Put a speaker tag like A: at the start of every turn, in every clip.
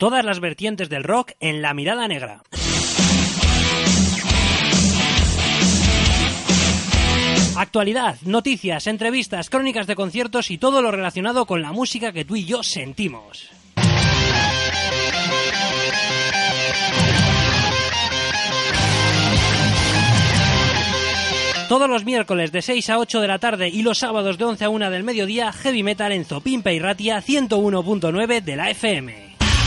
A: todas las vertientes del rock en La Mirada Negra. Actualidad, noticias, entrevistas, crónicas de conciertos y todo lo relacionado con la música que tú y yo sentimos. Todos los miércoles de 6 a 8 de la tarde y los sábados de 11 a 1 del mediodía, Heavy Metal en Zopimpe y Ratia 101.9 de la FM.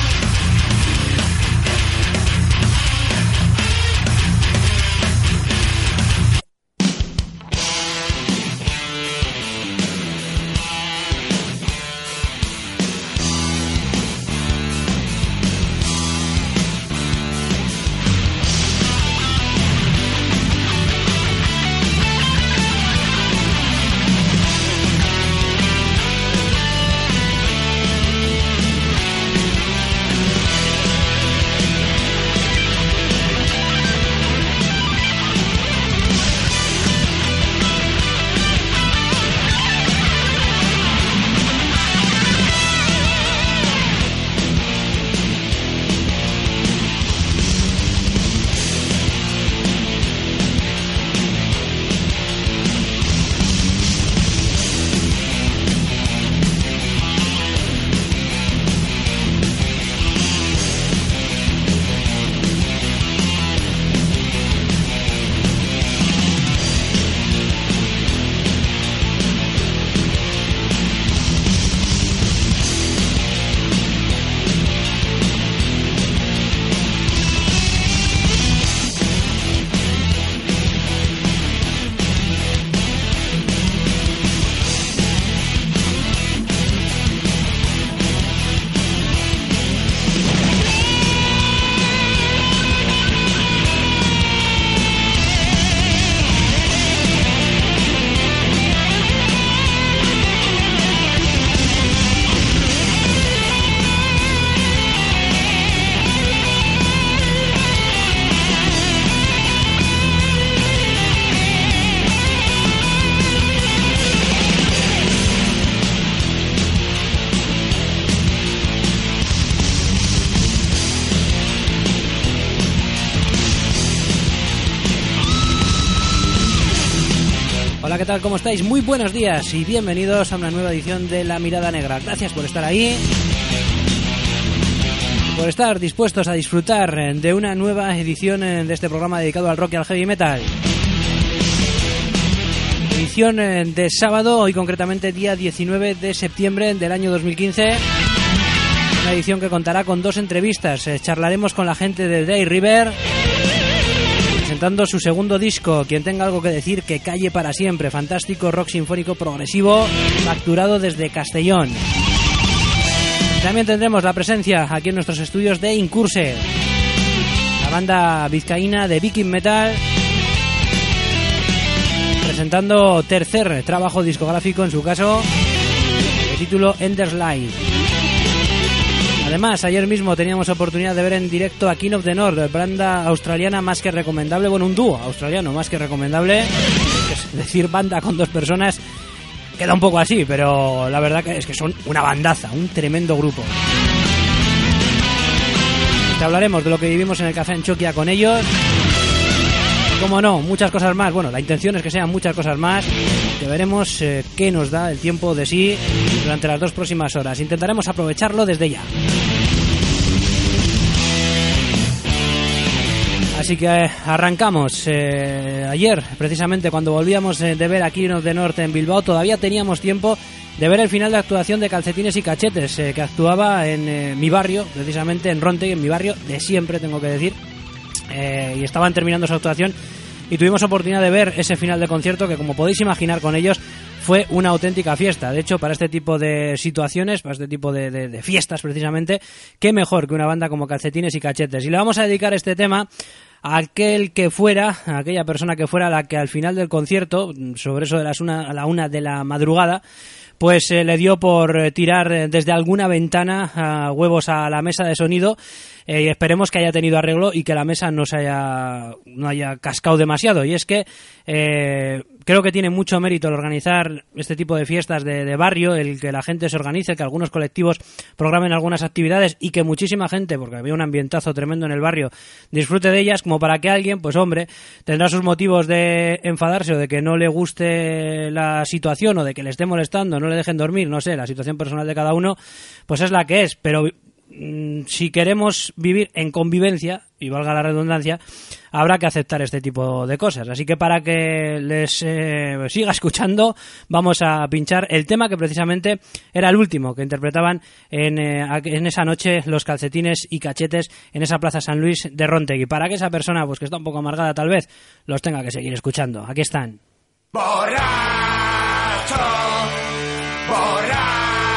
A: Hola, ¿qué tal? ¿Cómo estáis? Muy buenos días y bienvenidos a una nueva edición de La Mirada Negra. Gracias por estar ahí, por estar dispuestos a disfrutar de una nueva edición de este programa dedicado al rock y al heavy metal. Edición de sábado, hoy concretamente día 19 de septiembre del año 2015. Una edición que contará con dos entrevistas. Charlaremos con la gente de Day River, presentando su segundo disco, Quien tenga algo que decir que calle para siempre, fantástico rock sinfónico progresivo facturado desde Castellón. También tendremos la presencia aquí en nuestros estudios de Incurse, la banda vizcaína de Viking Metal, presentando tercer trabajo discográfico en su caso, de título Ender's Life. Además, ayer mismo teníamos oportunidad de ver en directo a King of the North, banda australiana más que recomendable, bueno, un dúo australiano más que recomendable, es decir, banda con dos personas, queda un poco así, pero la verdad que es que son una bandaza, un tremendo grupo. Te hablaremos de lo que vivimos en el Café Anchoquia con ellos, y como no, muchas cosas más. Bueno, la intención es que sean muchas cosas más, que veremos qué nos da el tiempo de sí durante las 2 próximas horas. Intentaremos aprovecharlo desde ya. Así que arrancamos. Ayer, precisamente cuando volvíamos de ver a King of the North en Bilbao, todavía teníamos tiempo de ver el final de actuación de Calcetines y Cachetes, que actuaba en mi barrio, precisamente en Ronte, en mi barrio de siempre, tengo que decir, y estaban terminando su actuación y tuvimos oportunidad de ver ese final de concierto que, como podéis imaginar, con ellos fue una auténtica fiesta. De hecho, para este tipo de situaciones, para este tipo de fiestas precisamente, qué mejor que una banda como Calcetines y Cachetes. Y le vamos a dedicar este tema a aquella persona que fuera la que al final del concierto, sobre eso de a la 1 de la madrugada, pues le dio por tirar desde alguna ventana huevos a la mesa de sonido. Y esperemos que haya tenido arreglo y que la mesa no haya cascado demasiado. Y es que creo que tiene mucho mérito el organizar este tipo de fiestas de barrio, el que la gente se organice, que algunos colectivos programen algunas actividades y que muchísima gente, porque había un ambientazo tremendo en el barrio, disfrute de ellas, como para que alguien, pues hombre, tendrá sus motivos de enfadarse o de que no le guste la situación o de que le esté molestando, no le dejen dormir, no sé, la situación personal de cada uno, pues es la que es, pero si queremos vivir en convivencia, y valga la redundancia, habrá que aceptar este tipo de cosas. Así que para que les siga escuchando, vamos a pinchar el tema que precisamente era el último que interpretaban en esa noche los Calcetines y Cachetes en esa Plaza San Luis de Rontegui, para que esa persona, pues que está un poco amargada tal vez, los tenga que seguir escuchando. Aquí están.
B: Borracho, borracho.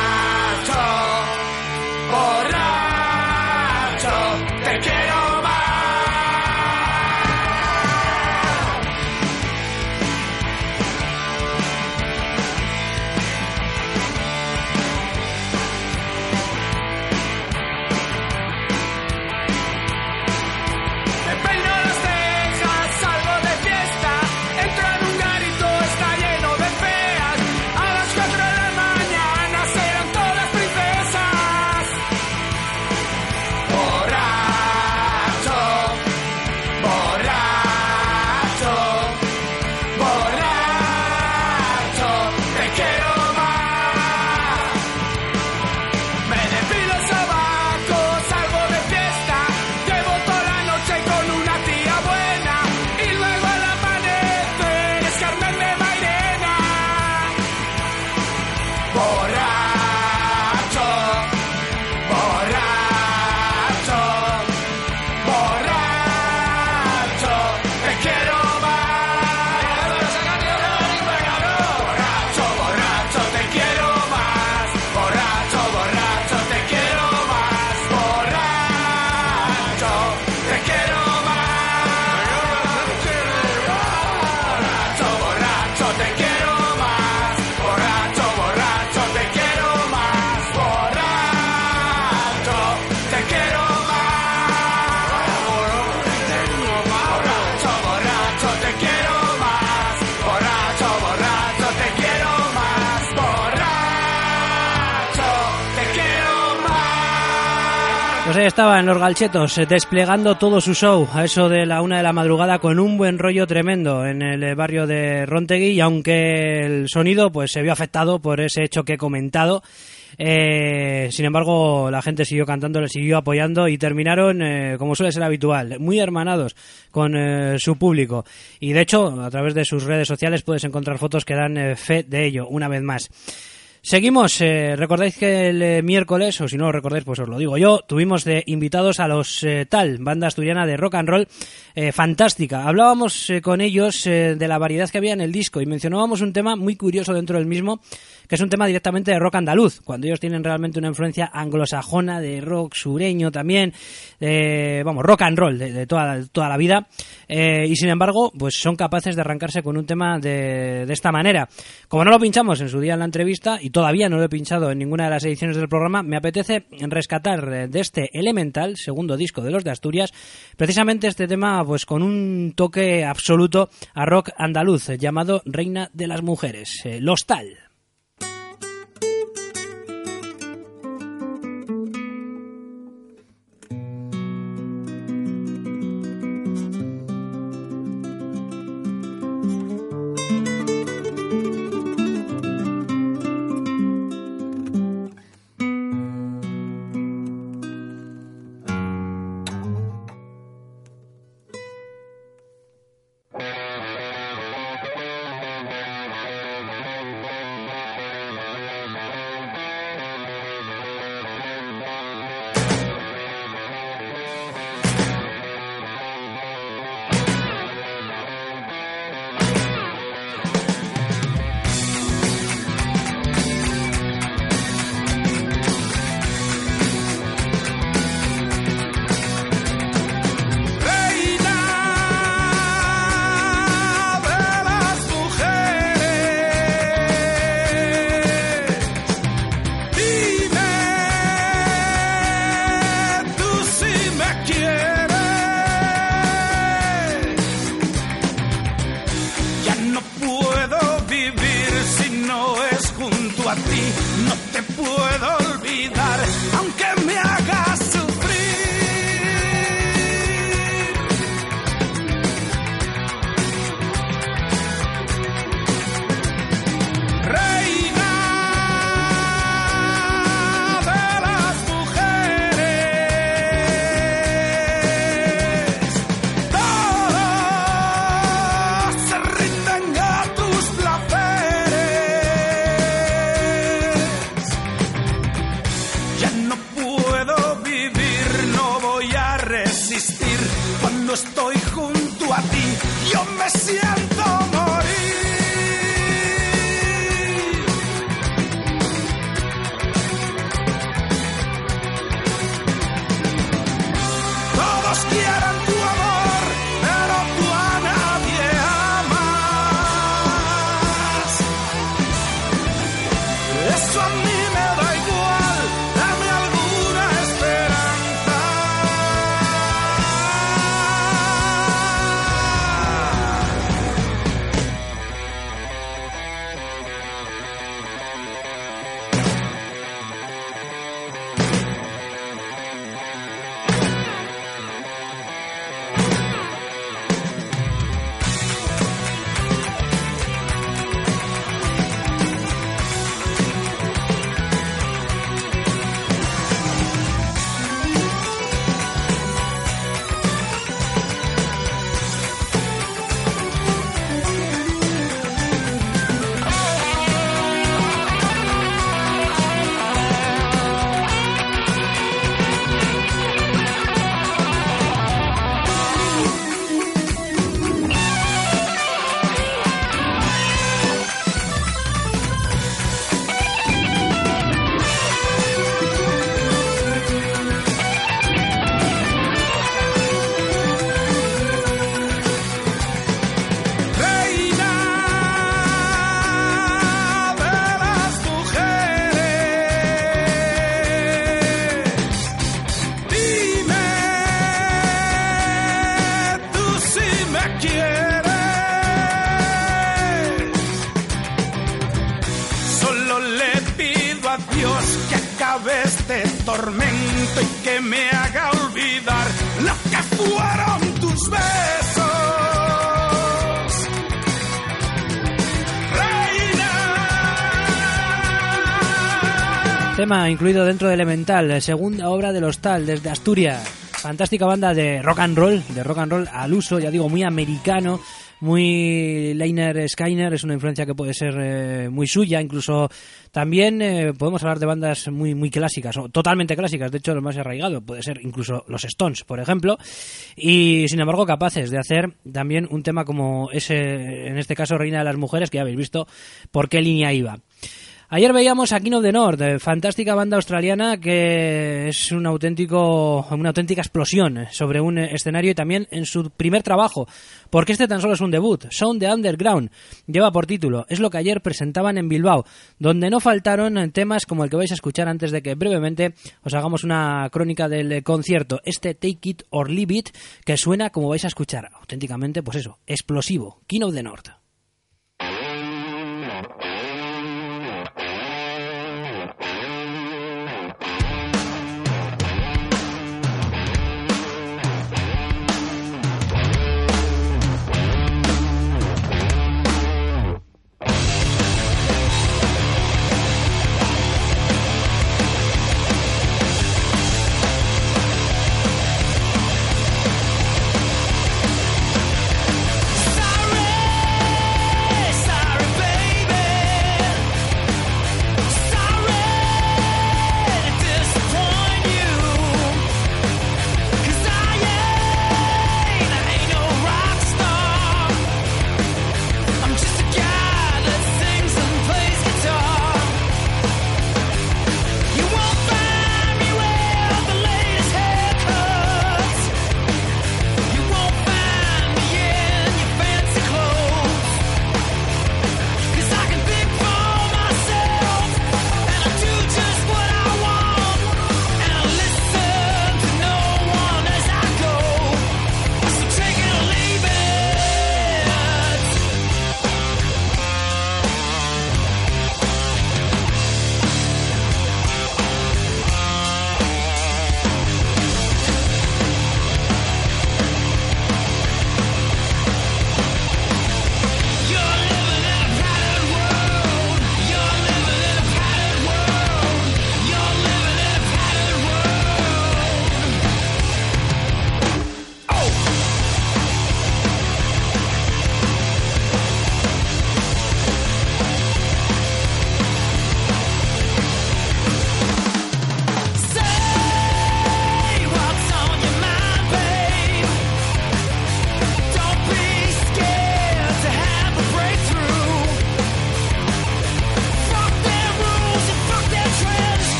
A: Pues ahí estaban los Galchetos desplegando todo su show a eso de la 1 de la madrugada con un buen rollo tremendo en el barrio de Rontegui, y aunque el sonido pues se vio afectado por ese hecho que he comentado, sin embargo la gente siguió cantando, le siguió apoyando y terminaron como suele ser habitual, muy hermanados con su público, y de hecho a través de sus redes sociales puedes encontrar fotos que dan fe de ello una vez más. Seguimos, recordáis que el miércoles, o si no lo recordáis pues os lo digo yo, tuvimos de invitados a los Tal, banda asturiana de rock and roll fantástica. Hablábamos con ellos de la variedad que había en el disco y mencionábamos un tema muy curioso dentro del mismo, que es un tema directamente de rock andaluz, cuando ellos tienen realmente una influencia anglosajona, de rock sureño también, rock and roll de toda la vida, y sin embargo pues son capaces de arrancarse con un tema de esta manera. Como no lo pinchamos en su día en la entrevista y todavía no lo he pinchado en ninguna de las ediciones del programa, me apetece rescatar de este Elemental, segundo disco de los de Asturias, precisamente este tema pues con un toque absoluto a rock andaluz llamado Reina de las Mujeres, Los Tal.
B: estoy junto a ti, yo me siento morir. Todos quieren tu amor, pero tú a nadie amas. Eso a mí me da igual, dame alguna esperanza. Este tormento y que me haga olvidar lo que fueron tus besos, reina.
A: Tema incluido dentro de Elemental, segunda obra del Hostal desde Asturias. Fantástica banda de rock and roll al uso, ya digo, muy americano, muy Lynyrd Skynyrd, es una influencia que puede ser muy suya. Incluso también podemos hablar de bandas muy clásicas, o totalmente clásicas, de hecho lo más arraigado puede ser incluso los Stones, por ejemplo, y sin embargo capaces de hacer también un tema como ese, en este caso Reina de las Mujeres, que ya habéis visto por qué línea iba. Ayer veíamos a King of the North, fantástica banda australiana que es una auténtica explosión sobre un escenario, y también en su primer trabajo, porque este tan solo es un debut. Sound the Underground lleva por título, es lo que ayer presentaban en Bilbao, donde no faltaron temas como el que vais a escuchar antes de que brevemente os hagamos una crónica del concierto, este Take It or Leave It, que suena como vais a escuchar, auténticamente, pues eso, explosivo. King of the North.
B: Sorry.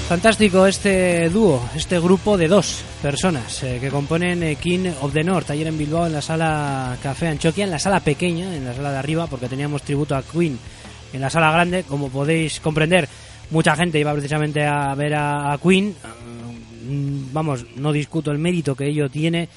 A: Fantástico este dúo, este grupo de 2 personas que componen King of the North. Ayer en Bilbao, en la sala Café Antxokia, en la sala pequeña, en la sala de arriba, porque teníamos tributo a Queen en la sala grande. Como podéis comprender, mucha gente iba precisamente a ver a Queen. Vamos, no discuto el mérito que ello tiene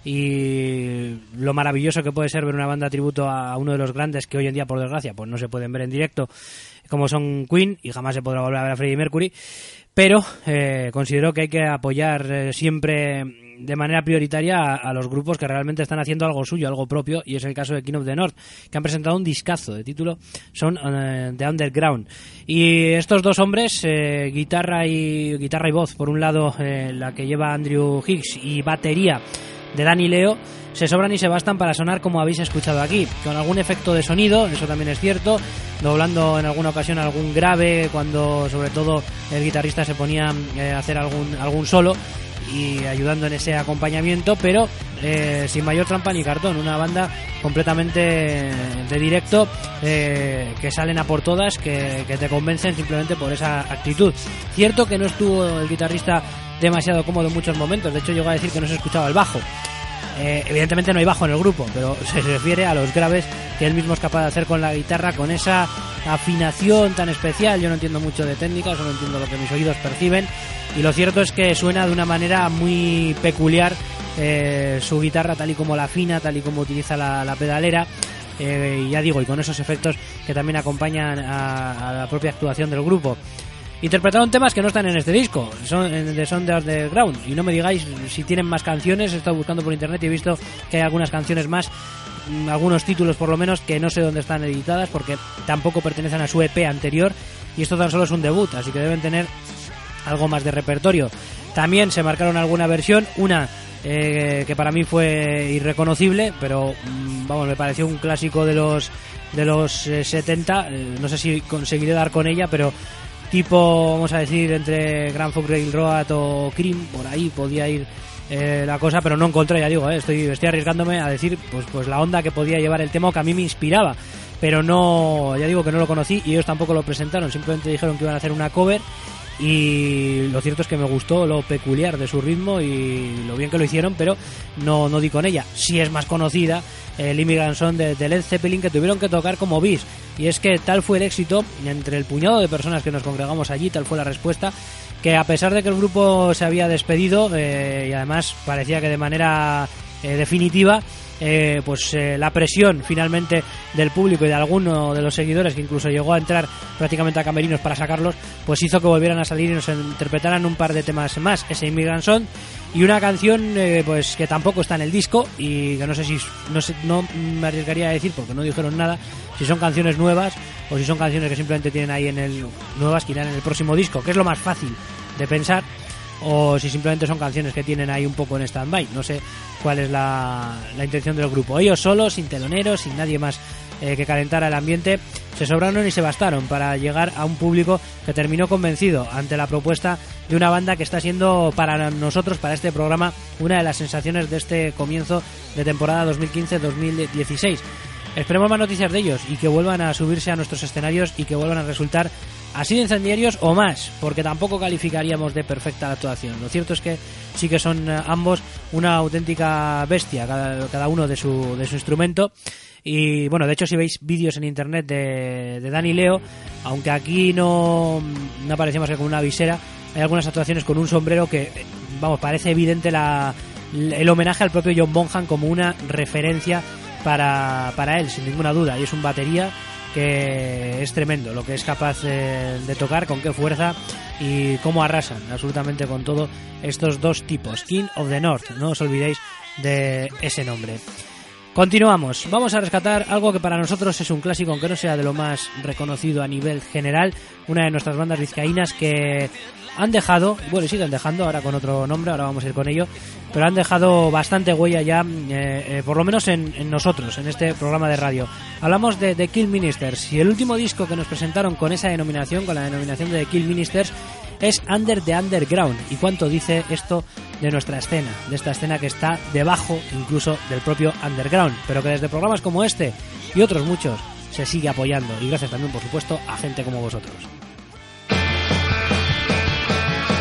A: y lo maravilloso que puede ser ver una banda tributo a uno de los grandes que hoy en día, por desgracia, pues no se pueden ver en directo, como son Queen, y jamás se podrá volver a ver a Freddie Mercury. Pero considero que hay que apoyar siempre de manera prioritaria a los grupos que realmente están haciendo algo suyo, algo propio, y es el caso de King of the North, que han presentado un discazo de título, son The Underground. Y estos 2 hombres, guitarra y voz, por un lado la que lleva Andrew Higgs, y batería de Dani Leo, se sobran y se bastan para sonar como habéis escuchado aquí, con algún efecto de sonido, eso también es cierto, doblando en alguna ocasión algún grave cuando sobre todo el guitarrista se ponía a hacer algún solo, y ayudando en ese acompañamiento, pero sin mayor trampa ni cartón. Una banda completamente de directo, que salen a por todas, que te convencen simplemente por esa actitud. Cierto que no estuvo el guitarrista demasiado cómodo en muchos momentos, de hecho llegó a decir que no se escuchaba el bajo. Evidentemente no hay bajo en el grupo, pero se refiere a los graves que él mismo es capaz de hacer con la guitarra, con esa afinación tan especial. Yo no entiendo mucho de técnica, solo entiendo lo que mis oídos perciben, y lo cierto es que suena de una manera muy peculiar su guitarra, tal y como la afina, tal y como utiliza la pedalera, y ya digo, y con esos efectos que también acompañan a la propia actuación del grupo. Interpretaron temas que no están en este disco, son de Underground, y no me digáis si tienen más canciones. He estado buscando por internet y he visto que hay algunas canciones más, algunos títulos por lo menos, que no sé dónde están editadas porque tampoco pertenecen a su EP anterior, y esto tan solo es un debut, así que deben tener algo más de repertorio. También se marcaron alguna versión, una que para mí fue irreconocible, pero vamos, me pareció un clásico de los 70, no sé si conseguiré dar con ella, pero tipo, vamos a decir, entre Grand Funk Railroad o Cream, por ahí podía ir la cosa, pero no encontré, ya digo, estoy arriesgándome a decir pues la onda que podía llevar el tema, que a mí me inspiraba, pero no, ya digo que no lo conocí y ellos tampoco lo presentaron, simplemente dijeron que iban a hacer una cover, y lo cierto es que me gustó lo peculiar de su ritmo y lo bien que lo hicieron, pero no di con ella. Sí es más conocida el Immigrant Song de Led Zeppelin, que tuvieron que tocar como bis, y es que tal fue el éxito entre el puñado de personas que nos congregamos allí, tal fue la respuesta, que a pesar de que el grupo se había despedido, y además parecía que de manera definitiva, la presión finalmente del público y de alguno de los seguidores, que incluso llegó a entrar prácticamente a camerinos para sacarlos, pues hizo que volvieran a salir y nos interpretaran un par de temas más, ese Immigrant Song y una canción pues que tampoco está en el disco, y que no me arriesgaría a decir, porque no dijeron nada, si son canciones nuevas o si son canciones que simplemente tienen ahí nuevas que irán en el próximo disco, que es lo más fácil de pensar, o si simplemente son canciones que tienen ahí un poco en stand-by. No sé cuál es la intención del grupo. Ellos solos, sin teloneros, sin nadie más que calentara el ambiente, se sobraron y se bastaron para llegar a un público que terminó convencido ante la propuesta de una banda que está siendo para nosotros, para este programa, una de las sensaciones de este comienzo de temporada 2015-2016. Esperemos más noticias de ellos y que vuelvan a subirse a nuestros escenarios y que vuelvan a resultar así de incendiarios o más, porque tampoco calificaríamos de perfecta la actuación. Lo cierto es que sí que son ambos una auténtica bestia, cada uno de su instrumento. Y bueno, de hecho, si veis vídeos en internet de Dani Leo, aunque aquí no aparece más que con una visera, hay algunas actuaciones con un sombrero que, vamos, parece evidente el homenaje al propio John Bonham como una referencia para él, sin ninguna duda, y es un batería que es tremendo lo que es capaz de tocar, con qué fuerza y cómo arrasan absolutamente con todo estos dos tipos. King of the North, no os olvidéis de ese nombre. Continuamos, vamos a rescatar algo que para nosotros es un clásico, aunque no sea de lo más reconocido a nivel general, una de nuestras bandas vizcaínas que han dejado, bueno, y siguen dejando, ahora con otro nombre, ahora vamos a ir con ello, pero han dejado bastante huella ya, por lo menos en nosotros, en este programa de radio. Hablamos de The Kill Ministers, y el último disco que nos presentaron con esa denominación, con la denominación de The Kill Ministers, es Under the Underground. ¿Y cuánto dice esto de nuestra escena? De esta escena que está debajo incluso del propio underground, pero que desde programas como este y otros muchos se sigue apoyando, y gracias también, por supuesto, a gente como vosotros.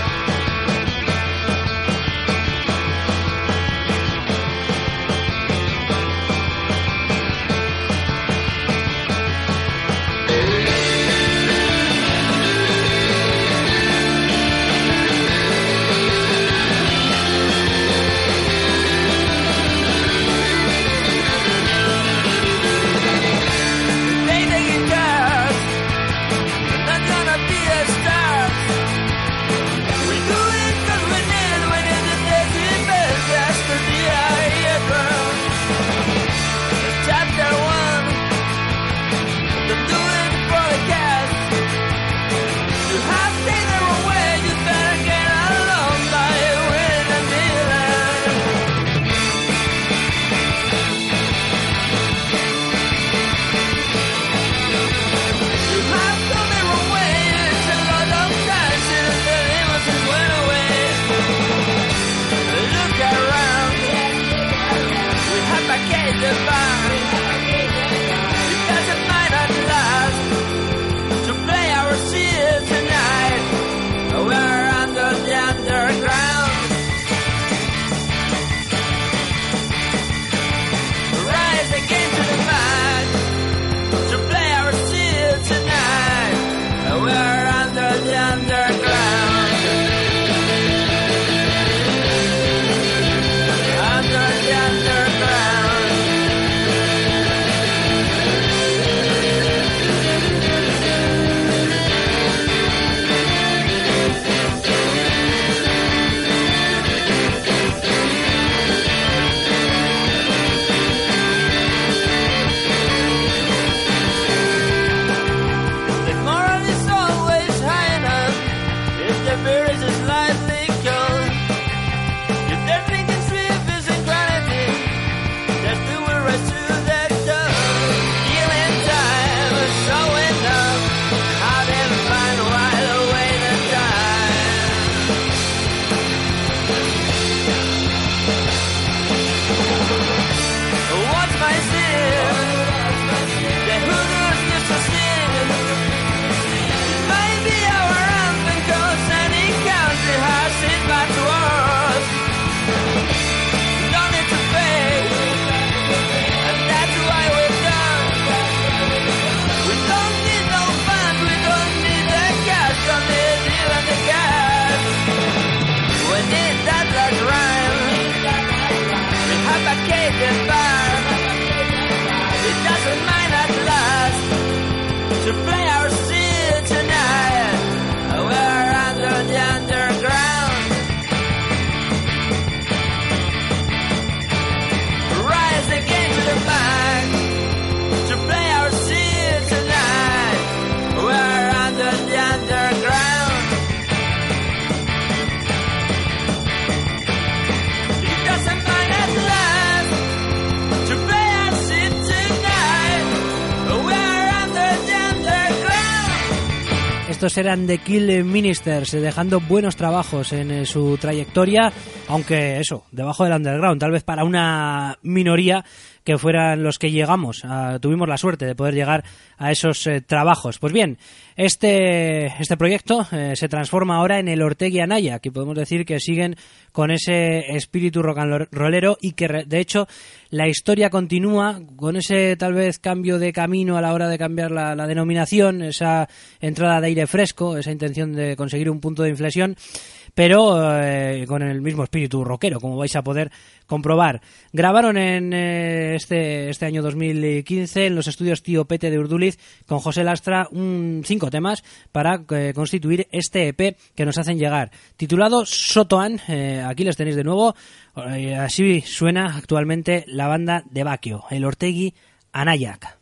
A: Estos eran The Kill Ministers, dejando buenos trabajos en su trayectoria, aunque eso, debajo del underground, tal vez para una minoría que fueran los que llegamos, tuvimos la suerte de poder llegar a esos trabajos. Pues bien, este proyecto se transforma ahora en el Ortegui Anaya, que podemos decir que siguen con ese espíritu rock and rollero y que de hecho la historia continúa con ese tal vez cambio de camino a la hora de cambiar la denominación, esa entrada de aire fresco, esa intención de conseguir un punto de inflexión, pero con el mismo espíritu rockero, como vais a poder comprobar. Grabaron en este año 2015 en los estudios Tío Pete de Urduliz con José Lastra 5 temas para constituir este EP que nos hacen llegar, titulado Sotoan. Aquí les tenéis de nuevo. Así suena actualmente la banda de Bakio, el Ortegui Anaiak.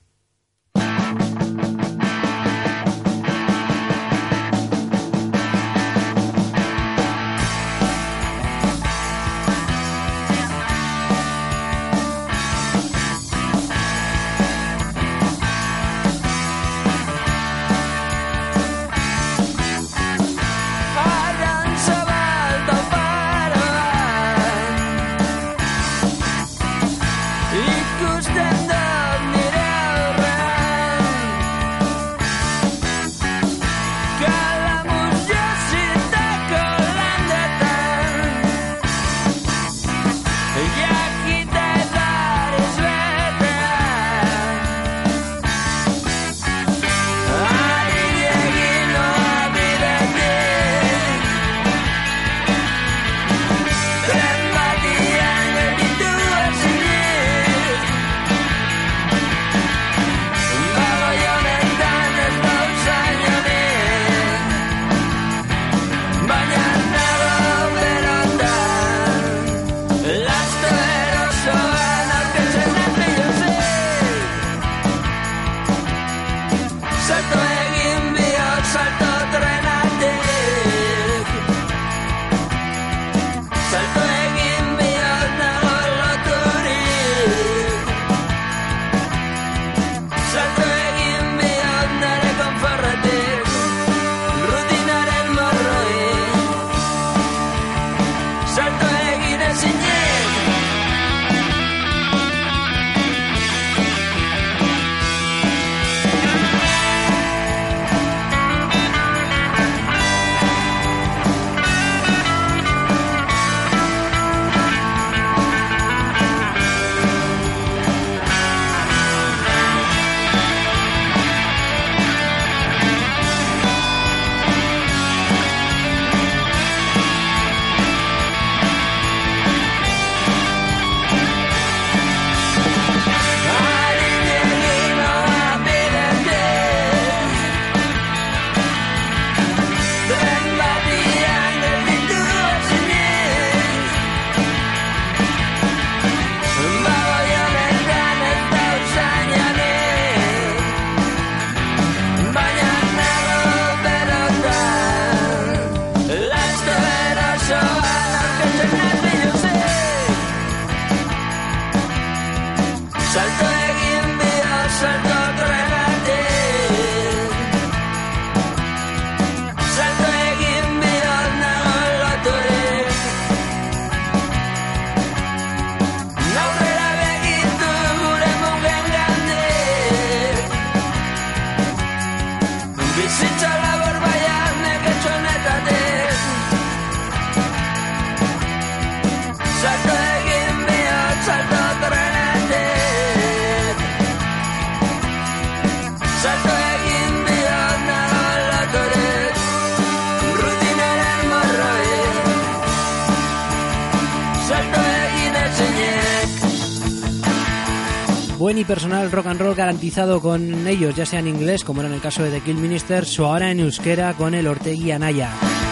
A: Buen y personal rock and roll garantizado con ellos, ya sea en inglés, como era en el caso de The Kill Ministers, o ahora en euskera con el Ortegui Anaya.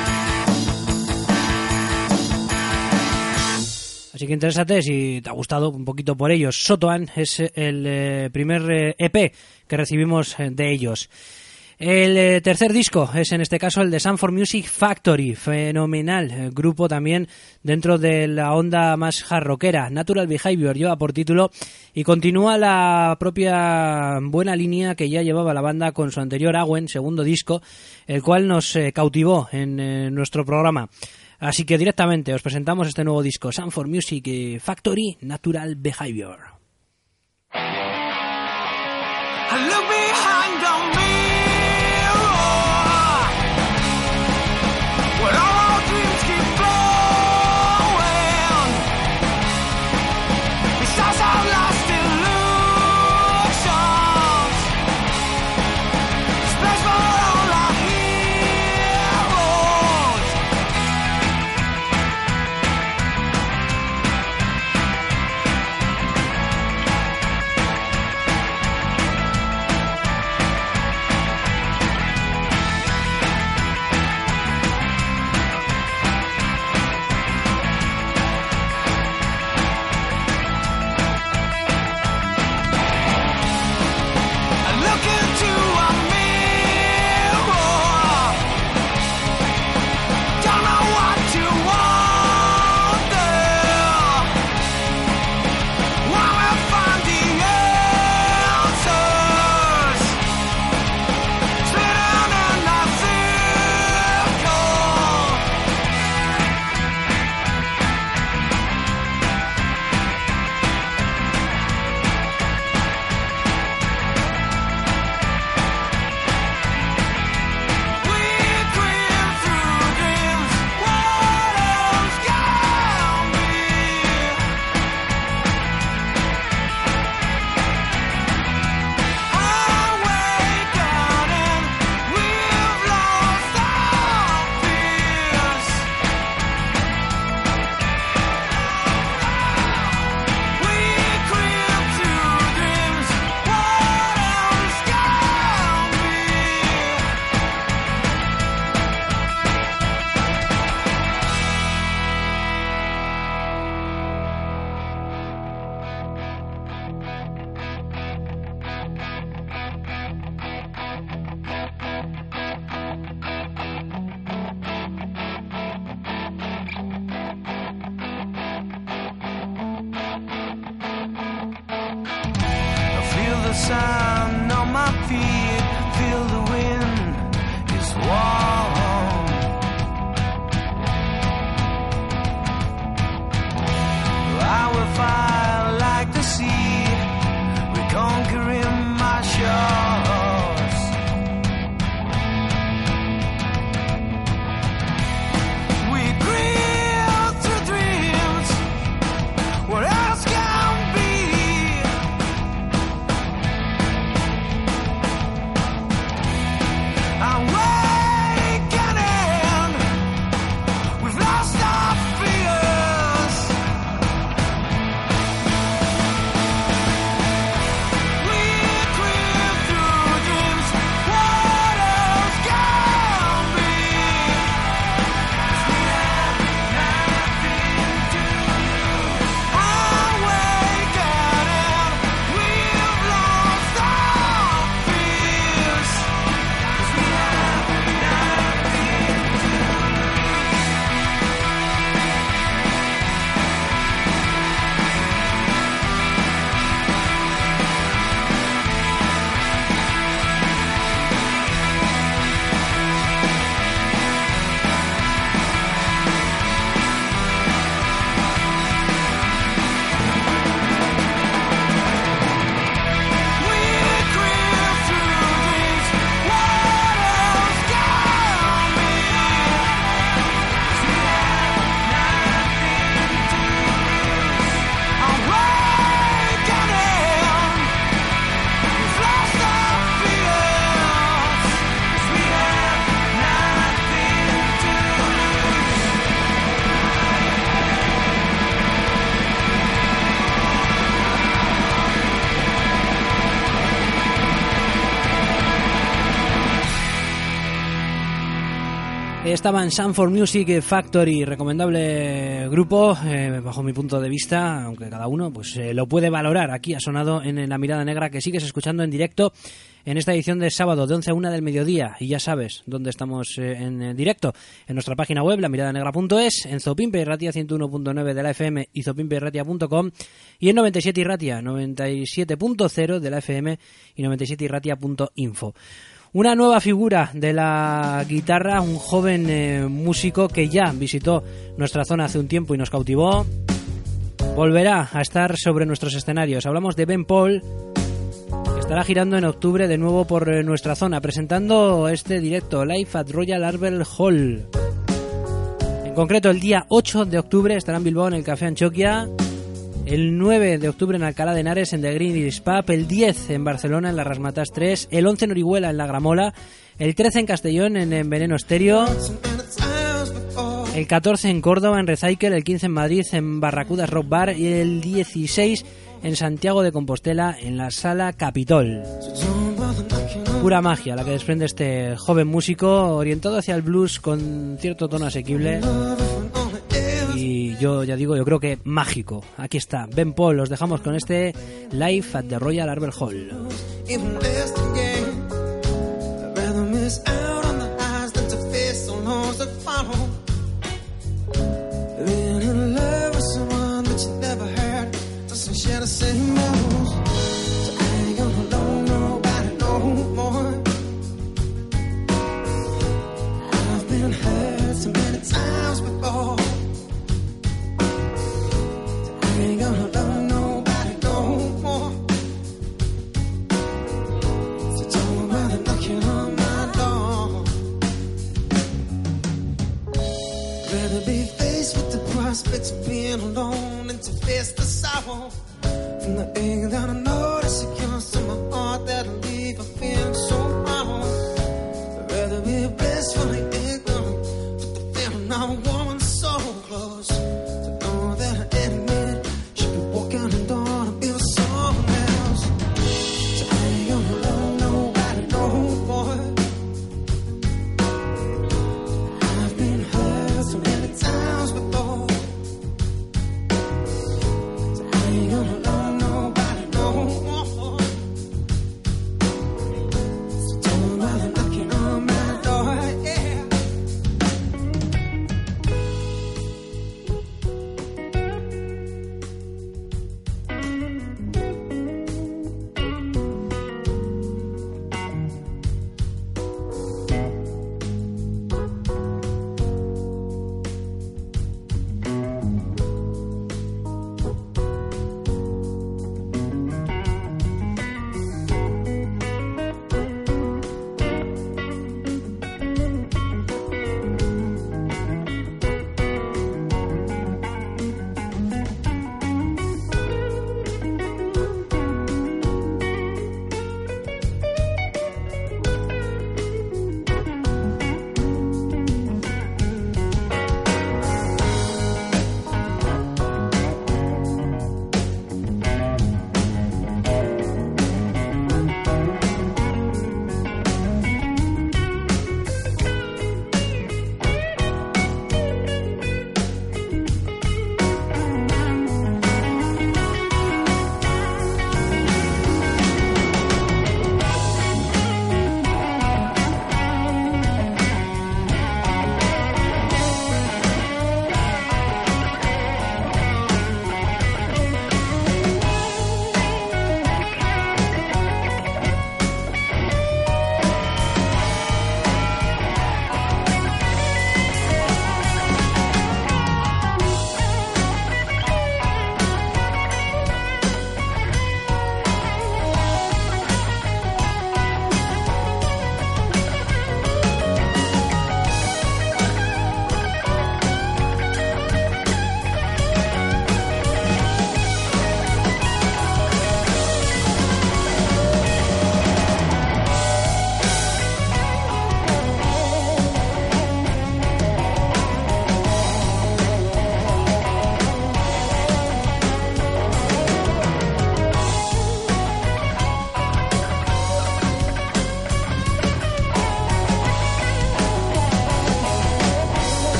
A: Así que interésate si te ha gustado un poquito por ellos. Sotoan es el primer EP que recibimos de ellos. El tercer disco es en este caso el de Sound for Music Factory, fenomenal grupo también dentro de la onda más hard rockera. Natural Behavior lleva por título y continúa la propia buena línea que ya llevaba la banda con su anterior Awen, segundo disco, el cual nos cautivó en nuestro programa. Así que directamente os presentamos este nuevo disco, Sound for Music Factory, Natural Behavior.
C: Sun on my feet, feel the wind is warm. I will fly like the sea, reconquering my shores. We grill through dreams, what else can be?
A: Estaban Sanford Music Factory, recomendable grupo, bajo mi punto de vista, aunque cada uno pues lo puede valorar. Aquí ha sonado en La Mirada Negra, que sigues escuchando en directo en esta edición de sábado de 11 a 1 del mediodía. Y ya sabes dónde estamos en directo, en nuestra página web, lamiradanegra.es, en Zopimpe y Ratia 101.9 de la FM y zopimpeirratia.com, y en 97 y Ratia 97.0 de la FM y 97 y Ratia.info. Una nueva figura de la guitarra, un joven músico que ya visitó nuestra zona hace un tiempo y nos cautivó, volverá a estar sobre nuestros escenarios. Hablamos de Ben Paul, que estará girando en octubre de nuevo por nuestra zona, presentando este directo Live at Royal Albert Hall. En concreto, el día 8 de octubre estará en Bilbao en el Café Anchoquia, el 9 de octubre en Alcalá de Henares en The Green Iris Pub, el 10 en Barcelona en la Rasmatas 3, el 11 en Orihuela en la Gramola, el 13 en Castellón en Veneno Estéreo, el 14 en Córdoba en Recycle, el 15 en Madrid en Barracudas Rock Bar y el 16 en Santiago de Compostela en la Sala Capitol. Pura magia la que desprende este joven músico orientado hacia el blues con cierto tono asequible. Y yo ya digo, yo creo que mágico. Aquí está Ben Paul, los dejamos con este Live at the Royal Albert Hall.
D: Prospects of being alone and to face the sorrow from the ache that I notice it comes to my heart that'll leave a feeling so wrong. I'd rather be blissfully ignorant, but the feeling of a woman so close to know that at any minute she could walk out the door and be with someone else. So I ain't gonna love nobody no more. I've been hurt so many times before. Ain't gonna love nobody no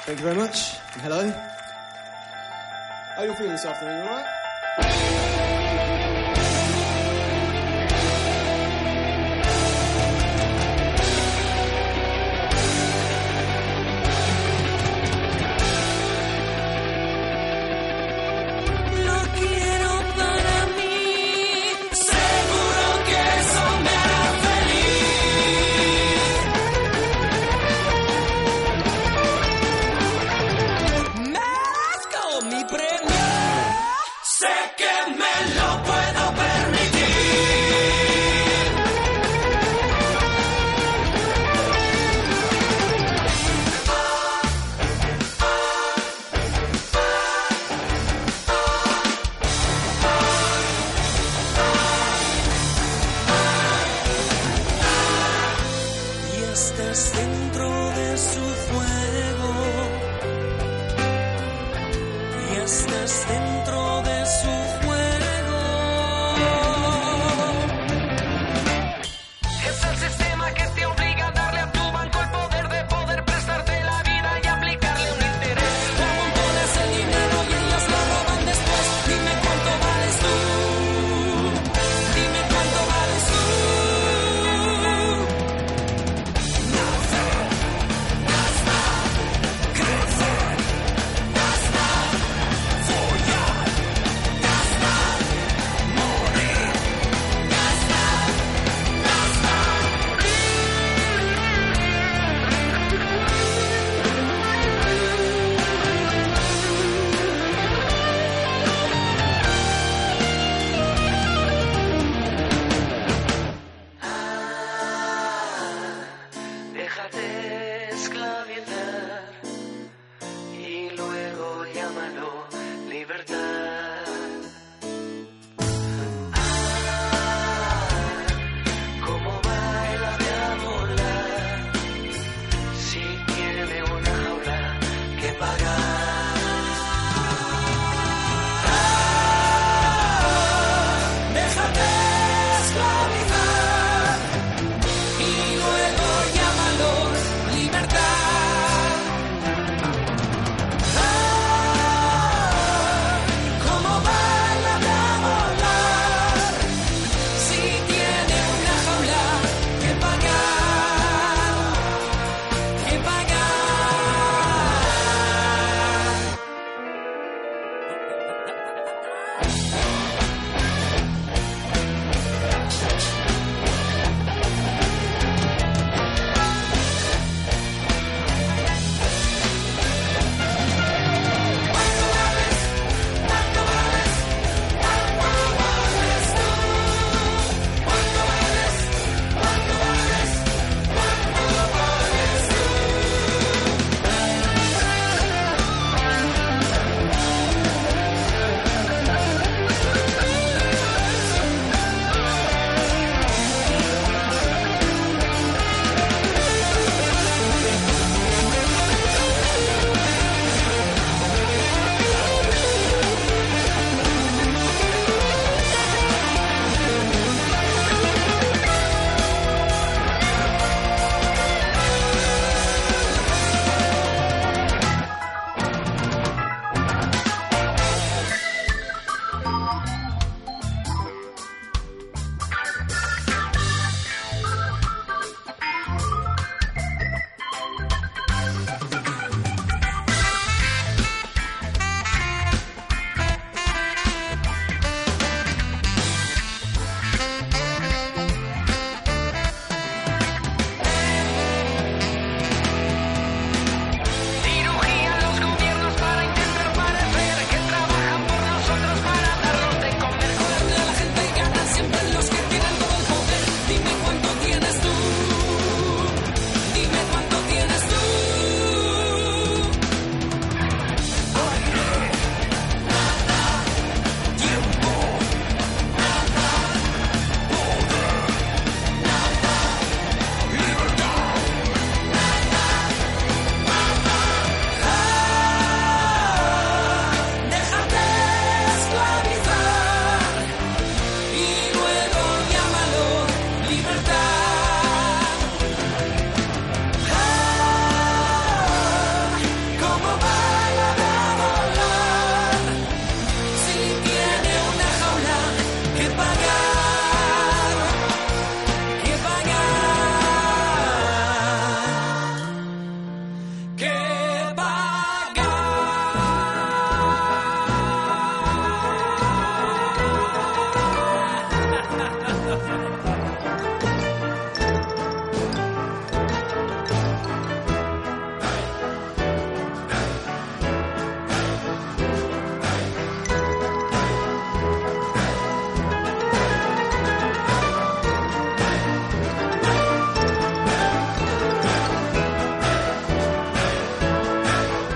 E: Thank you very much. And hello. How are you feeling this afternoon, all right?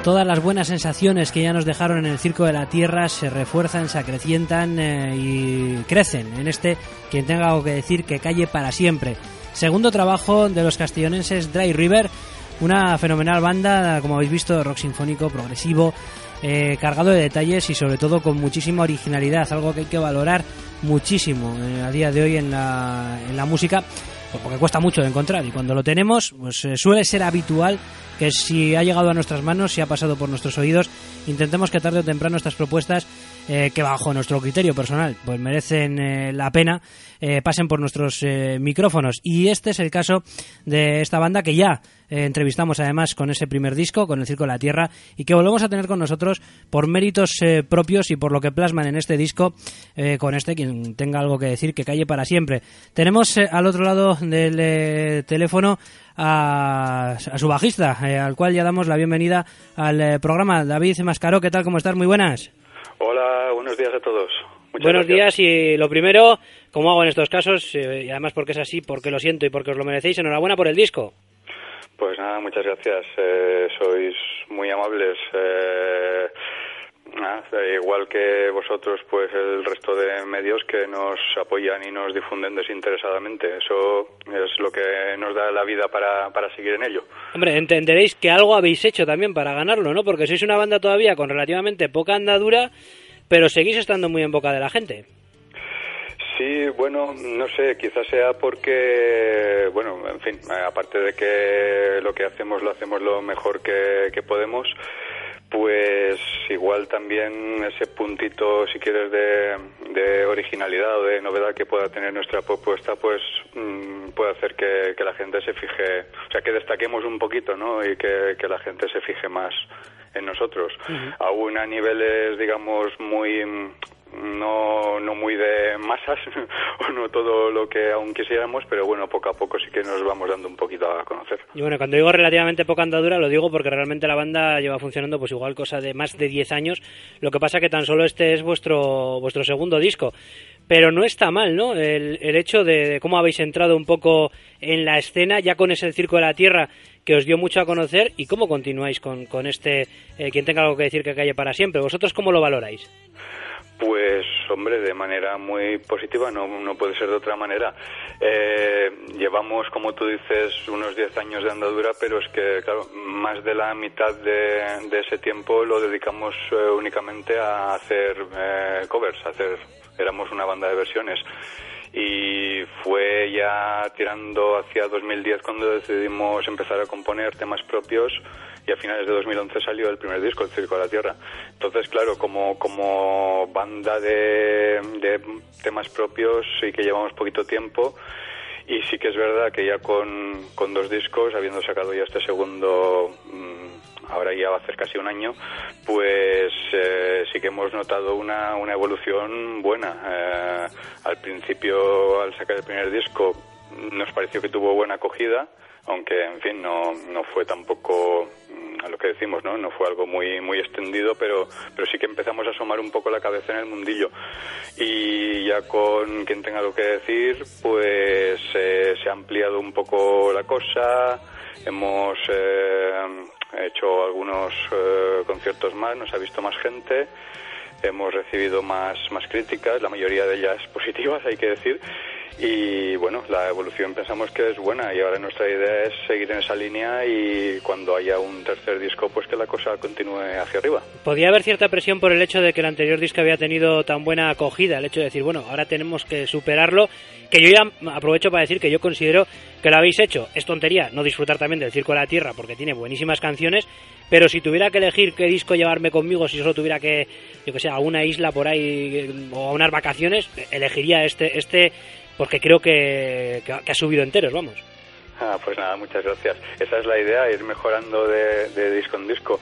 A: todas las buenas sensaciones que ya nos dejaron en el Circo de la Tierra se refuerzan, se acrecientan y crecen en este Quien tenga algo que decir que calle para siempre. Segundo trabajo de los castellonenses Dry River, una fenomenal banda, como habéis visto, rock sinfónico, progresivo, cargado de detalles y sobre todo con muchísima originalidad, algo que hay que valorar muchísimo a día de hoy en la música, porque cuesta mucho de encontrar, y cuando lo tenemos pues suele ser habitual que si ha llegado a nuestras manos, si ha pasado por nuestros oídos, intentemos que tarde o temprano estas propuestas, que bajo nuestro criterio personal pues merecen la pena, pasen por nuestros micrófonos. Y este es el caso de esta banda que ya entrevistamos además con ese primer disco, con el Circo de la Tierra, y que volvemos a tener con nosotros por méritos propios y por lo que plasman en este disco, con este Quien tenga algo que decir que calle para siempre. Tenemos al otro lado del teléfono a su bajista, al cual ya damos la bienvenida al programa. David Mascaró, ¿qué tal? ¿Cómo estás? Muy buenas.
F: Hola, buenos días a todos.
A: Buenos días, y lo primero, como hago en estos casos, y además porque es así, porque lo siento y porque os lo merecéis, enhorabuena por el disco.
F: Pues nada, muchas gracias, sois muy amables. Igual que vosotros, pues el resto de medios que nos apoyan y nos difunden desinteresadamente. Eso es lo que nos da la vida para seguir en ello.
A: Hombre, entenderéis que algo habéis hecho también para ganarlo, ¿no? Porque sois una banda todavía con relativamente poca andadura, pero seguís estando muy en boca de la gente.
F: Sí, bueno, no sé, quizás sea porque, bueno, en fin, aparte de que lo que hacemos lo hacemos lo mejor que podemos, pues igual también ese puntito, si quieres, de originalidad o de novedad que pueda tener nuestra propuesta, pues puede hacer que la gente se fije, o sea, que destaquemos un poquito, ¿no? Y que la gente se fije más en nosotros. Uh-huh. Aún a niveles, digamos, muy... no muy de masas o no todo lo que aún quisiéramos, pero bueno, poco a poco sí que nos vamos dando un poquito a conocer.
A: Y bueno, cuando digo relativamente poca andadura, lo digo porque realmente la banda lleva funcionando pues igual cosa de más de 10 años, lo que pasa que tan solo este es vuestro segundo disco, pero no está mal, ¿no? El hecho de cómo habéis entrado un poco en la escena, ya con ese Circo de la Tierra que os dio mucho a conocer, y cómo continuáis con este Quien tenga algo que decir que calle para siempre. ¿Vosotros cómo lo valoráis?
F: Pues, hombre, de manera muy positiva, no puede ser de otra manera. Llevamos, como tú dices, unos 10 años de andadura, pero es que, claro, más de la mitad de ese tiempo lo dedicamos únicamente a hacer covers, éramos una banda de versiones. Y fue ya tirando hacia 2010 cuando decidimos empezar a componer temas propios, y a finales de 2011 salió el primer disco, El Circo de la Tierra. Entonces, claro, como banda de temas propios sí que llevamos poquito tiempo, y sí que es verdad que ya con 2 discos, habiendo sacado ya este segundo, ahora ya va a hacer casi un año, pues sí que hemos notado una evolución buena. Al principio, al sacar el primer disco, nos pareció que tuvo buena acogida, aunque, en fin, no fue tampoco a lo que decimos, ¿no? Fue algo muy extendido, pero sí que empezamos a asomar un poco la cabeza en el mundillo. Y ya con Quien tenga algo que decir, pues se ha ampliado un poco la cosa, hemos hecho algunos conciertos más, nos ha visto más gente, hemos recibido más críticas, la mayoría de ellas positivas, hay que decir. Y bueno, la evolución pensamos que es buena, y ahora nuestra idea es seguir en esa línea, y cuando haya un tercer disco, pues que la cosa continúe hacia arriba.
A: ¿Podría haber cierta presión por el hecho de que el anterior disco había tenido tan buena acogida? El hecho de decir, bueno, ahora tenemos que superarlo, que yo ya aprovecho para decir que yo considero que lo habéis hecho. Es tontería no disfrutar también del Circo de la Tierra, porque tiene buenísimas canciones, pero si tuviera que elegir qué disco llevarme conmigo, si solo tuviera que, yo que sé, a una isla por ahí o a unas vacaciones, elegiría este porque creo que ha subido enteros, vamos.
F: Pues nada, muchas gracias. Esa es la idea, ir mejorando de disco en disco.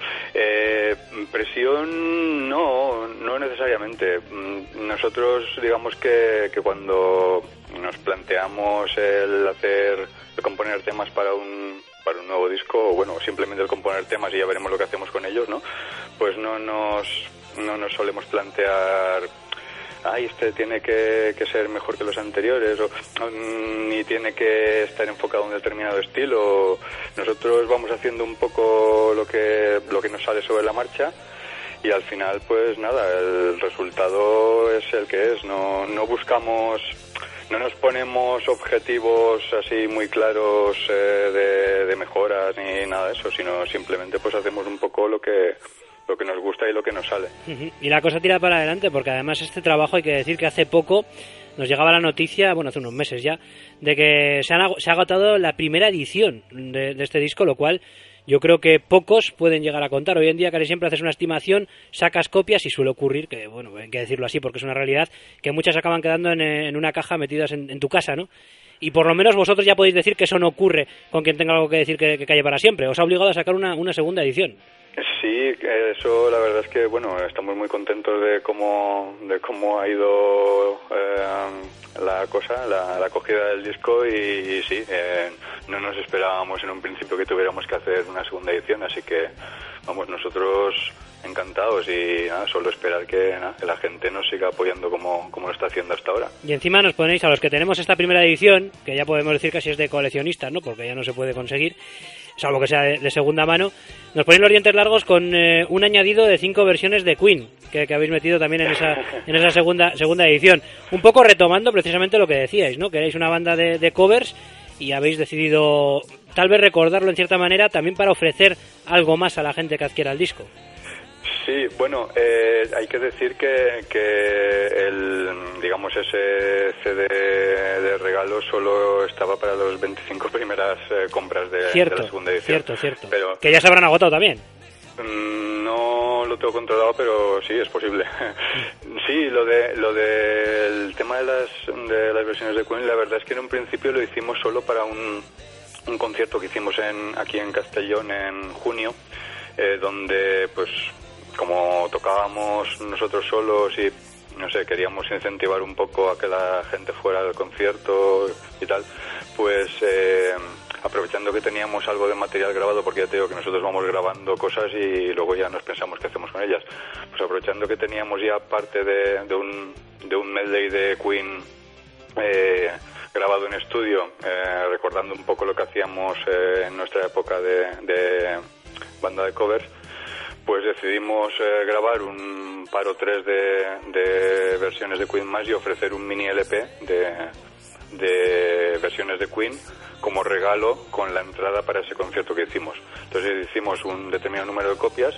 F: Presión no necesariamente. Nosotros, digamos que cuando nos planteamos el componer temas para un nuevo disco, o bueno, simplemente el componer temas y ya veremos lo que hacemos con ellos, ¿no? Pues no nos solemos plantear este tiene que ser mejor que los anteriores, o ni tiene que estar enfocado en un determinado estilo. Nosotros vamos haciendo un poco lo que nos sale sobre la marcha, y al final pues nada, el resultado es el que es. No nos ponemos objetivos así muy claros de mejoras ni nada de eso, sino simplemente pues hacemos un poco lo que nos gusta y lo que nos sale.
A: Y la cosa tira para adelante, porque además este trabajo, hay que decir que hace poco nos llegaba la noticia, bueno, hace unos meses ya, de que se ha agotado la primera edición de este disco, lo cual yo creo que pocos pueden llegar a contar. Hoy en día casi siempre haces una estimación, sacas copias y suele ocurrir que, bueno, hay que decirlo así porque es una realidad, que muchas acaban quedando en una caja metidas en tu casa, ¿no? Y por lo menos vosotros ya podéis decir que eso no ocurre con quien tenga algo que decir que calle para siempre. Os ha obligado a sacar una segunda edición.
F: Sí, eso la verdad es que, bueno, estamos muy contentos de cómo ha ido la cosa, la acogida del disco, y sí, no nos esperábamos en un principio que tuviéramos que hacer una segunda edición, así que, vamos, nosotros encantados, y nada, solo esperar que la gente nos siga apoyando como lo está haciendo hasta ahora.
A: Y encima nos ponéis, a los que tenemos esta primera edición, que ya podemos decir casi es de coleccionistas, ¿no?, porque ya no se puede conseguir, salvo que sea de segunda mano, nos ponéis los dientes largos con un añadido de 5 versiones de Queen que habéis metido también en esa segunda edición, un poco retomando precisamente lo que decíais, ¿no?, que erais una banda de covers, y habéis decidido tal vez recordarlo en cierta manera también para ofrecer algo más a la gente que adquiera el disco.
F: Sí, bueno, hay que decir que digamos, ese CD de regalo solo estaba para los 25 primeras compras de la segunda edición.
A: Cierto.
F: Pero
A: que ya se habrán agotado también.
F: No lo tengo controlado, pero sí, es posible. Sí, lo del tema de las versiones de Queen, la verdad es que en un principio lo hicimos solo para un concierto que hicimos aquí en Castellón en junio, donde pues como tocábamos nosotros solos y no sé, queríamos incentivar un poco a que la gente fuera al concierto y tal, pues aprovechando que teníamos algo de material grabado, porque ya te digo que nosotros vamos grabando cosas y luego ya nos pensamos qué hacemos con ellas, pues aprovechando que teníamos ya parte de un medley de Queen grabado en estudio, recordando un poco lo que hacíamos en nuestra época de banda de covers, pues decidimos grabar un par o tres de versiones de Queen más y ofrecer un mini LP de versiones de Queen como regalo con la entrada para ese concierto que hicimos. Entonces hicimos un determinado número de copias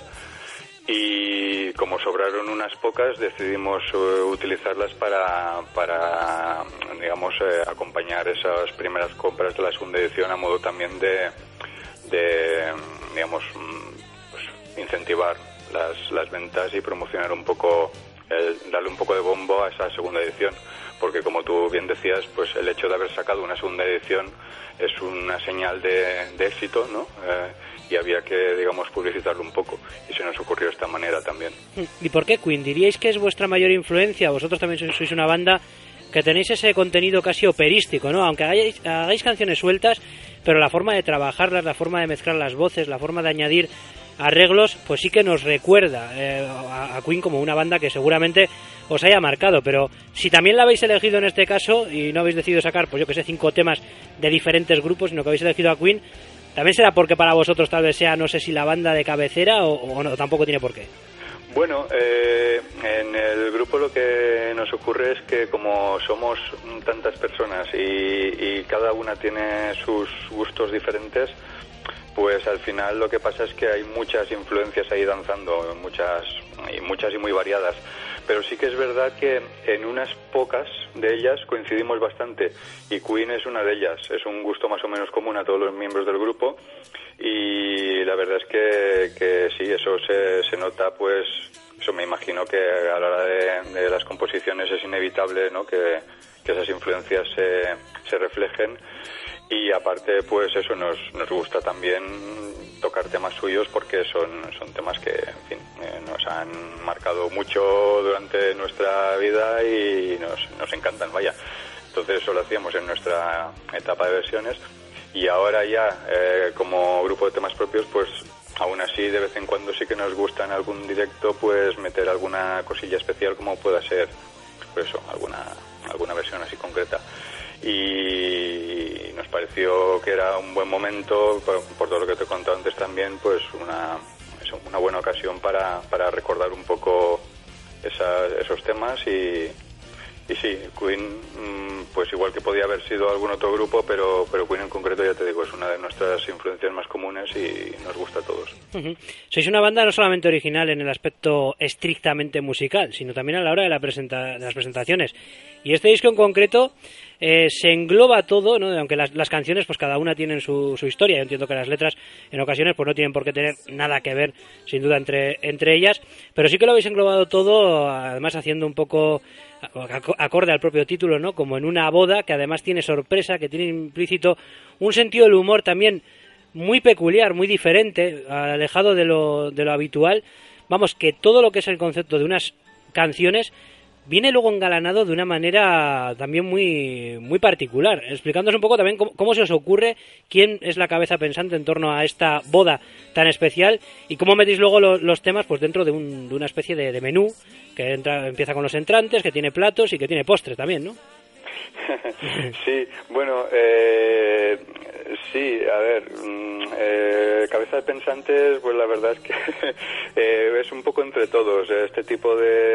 F: y como sobraron unas pocas decidimos utilizarlas para digamos, acompañar esas primeras compras de la segunda edición, a modo también de digamos, incentivar las ventas y promocionar un poco, darle un poco de bombo a esa segunda edición, porque como tú bien decías, pues el hecho de haber sacado una segunda edición es una señal de éxito, ¿no? Y había que, digamos, publicitarlo un poco, y se nos ocurrió de esta manera también.
A: ¿Y por qué Queen? ¿Diríais que es vuestra mayor influencia? Vosotros también sois una banda que tenéis ese contenido casi operístico, ¿no? Aunque hagáis canciones sueltas, pero la forma de trabajarlas, la forma de mezclar las voces, la forma de añadir arreglos, pues sí que nos recuerda a Queen como una banda que seguramente os haya marcado. Pero si también la habéis elegido en este caso y no habéis decidido sacar, pues yo que sé, 5 temas de diferentes grupos, sino que habéis elegido a Queen, también será porque para vosotros tal vez sea, no sé si la banda de cabecera o no, tampoco tiene por qué.
F: Bueno, en el grupo lo que nos ocurre es que como somos tantas personas y cada una tiene sus gustos diferentes, pues al final lo que pasa es que hay muchas influencias ahí danzando, muchas y muy variadas. Pero sí que es verdad que en unas pocas de ellas coincidimos bastante, y Queen es una de ellas. Es un gusto más o menos común a todos los miembros del grupo, y la verdad es que sí, eso se nota, pues eso me imagino que a la hora de las composiciones es inevitable, ¿no?, que esas influencias se reflejen. Y aparte, pues eso, nos gusta también tocar temas suyos, porque son temas que, en fin, nos han marcado mucho durante nuestra vida y nos encantan, vaya. Entonces eso lo hacíamos en nuestra etapa de versiones, y ahora ya como grupo de temas propios, pues aún así de vez en cuando sí que nos gusta en algún directo pues meter alguna cosilla especial, como pueda ser pues eso, alguna versión así concreta. Y nos pareció que era un buen momento, por todo lo que te he contado antes también, pues una buena ocasión para recordar un poco esos temas y sí, Queen, pues igual que podía haber sido algún otro grupo, pero Queen en concreto, ya te digo, es una de nuestras influencias más comunes y nos gusta a todos.
A: Uh-huh. Sois una banda no solamente original en el aspecto estrictamente musical, sino también a la hora de las presentaciones. Y este disco en concreto se engloba todo, ¿no? Aunque las canciones, pues cada una tienen su historia. Yo entiendo que las letras en ocasiones pues no tienen por qué tener nada que ver, sin duda, entre ellas, pero sí que lo habéis englobado todo, además haciendo un poco acorde al propio título, ¿no? Como en una boda, que además tiene sorpresa, que tiene implícito un sentido del humor también muy peculiar, muy diferente, alejado de lo habitual. Vamos, que todo lo que es el concepto de unas canciones viene luego engalanado de una manera también muy, muy particular, explicándonos un poco también cómo se os ocurre, quién es la cabeza pensante en torno a esta boda tan especial y cómo metéis luego los temas pues dentro de una especie de menú que empieza con los entrantes, que tiene platos y que tiene postres también, ¿no?
F: Sí, bueno, sí, a ver, cabeza de pensantes, pues la verdad es que es un poco entre todos, este tipo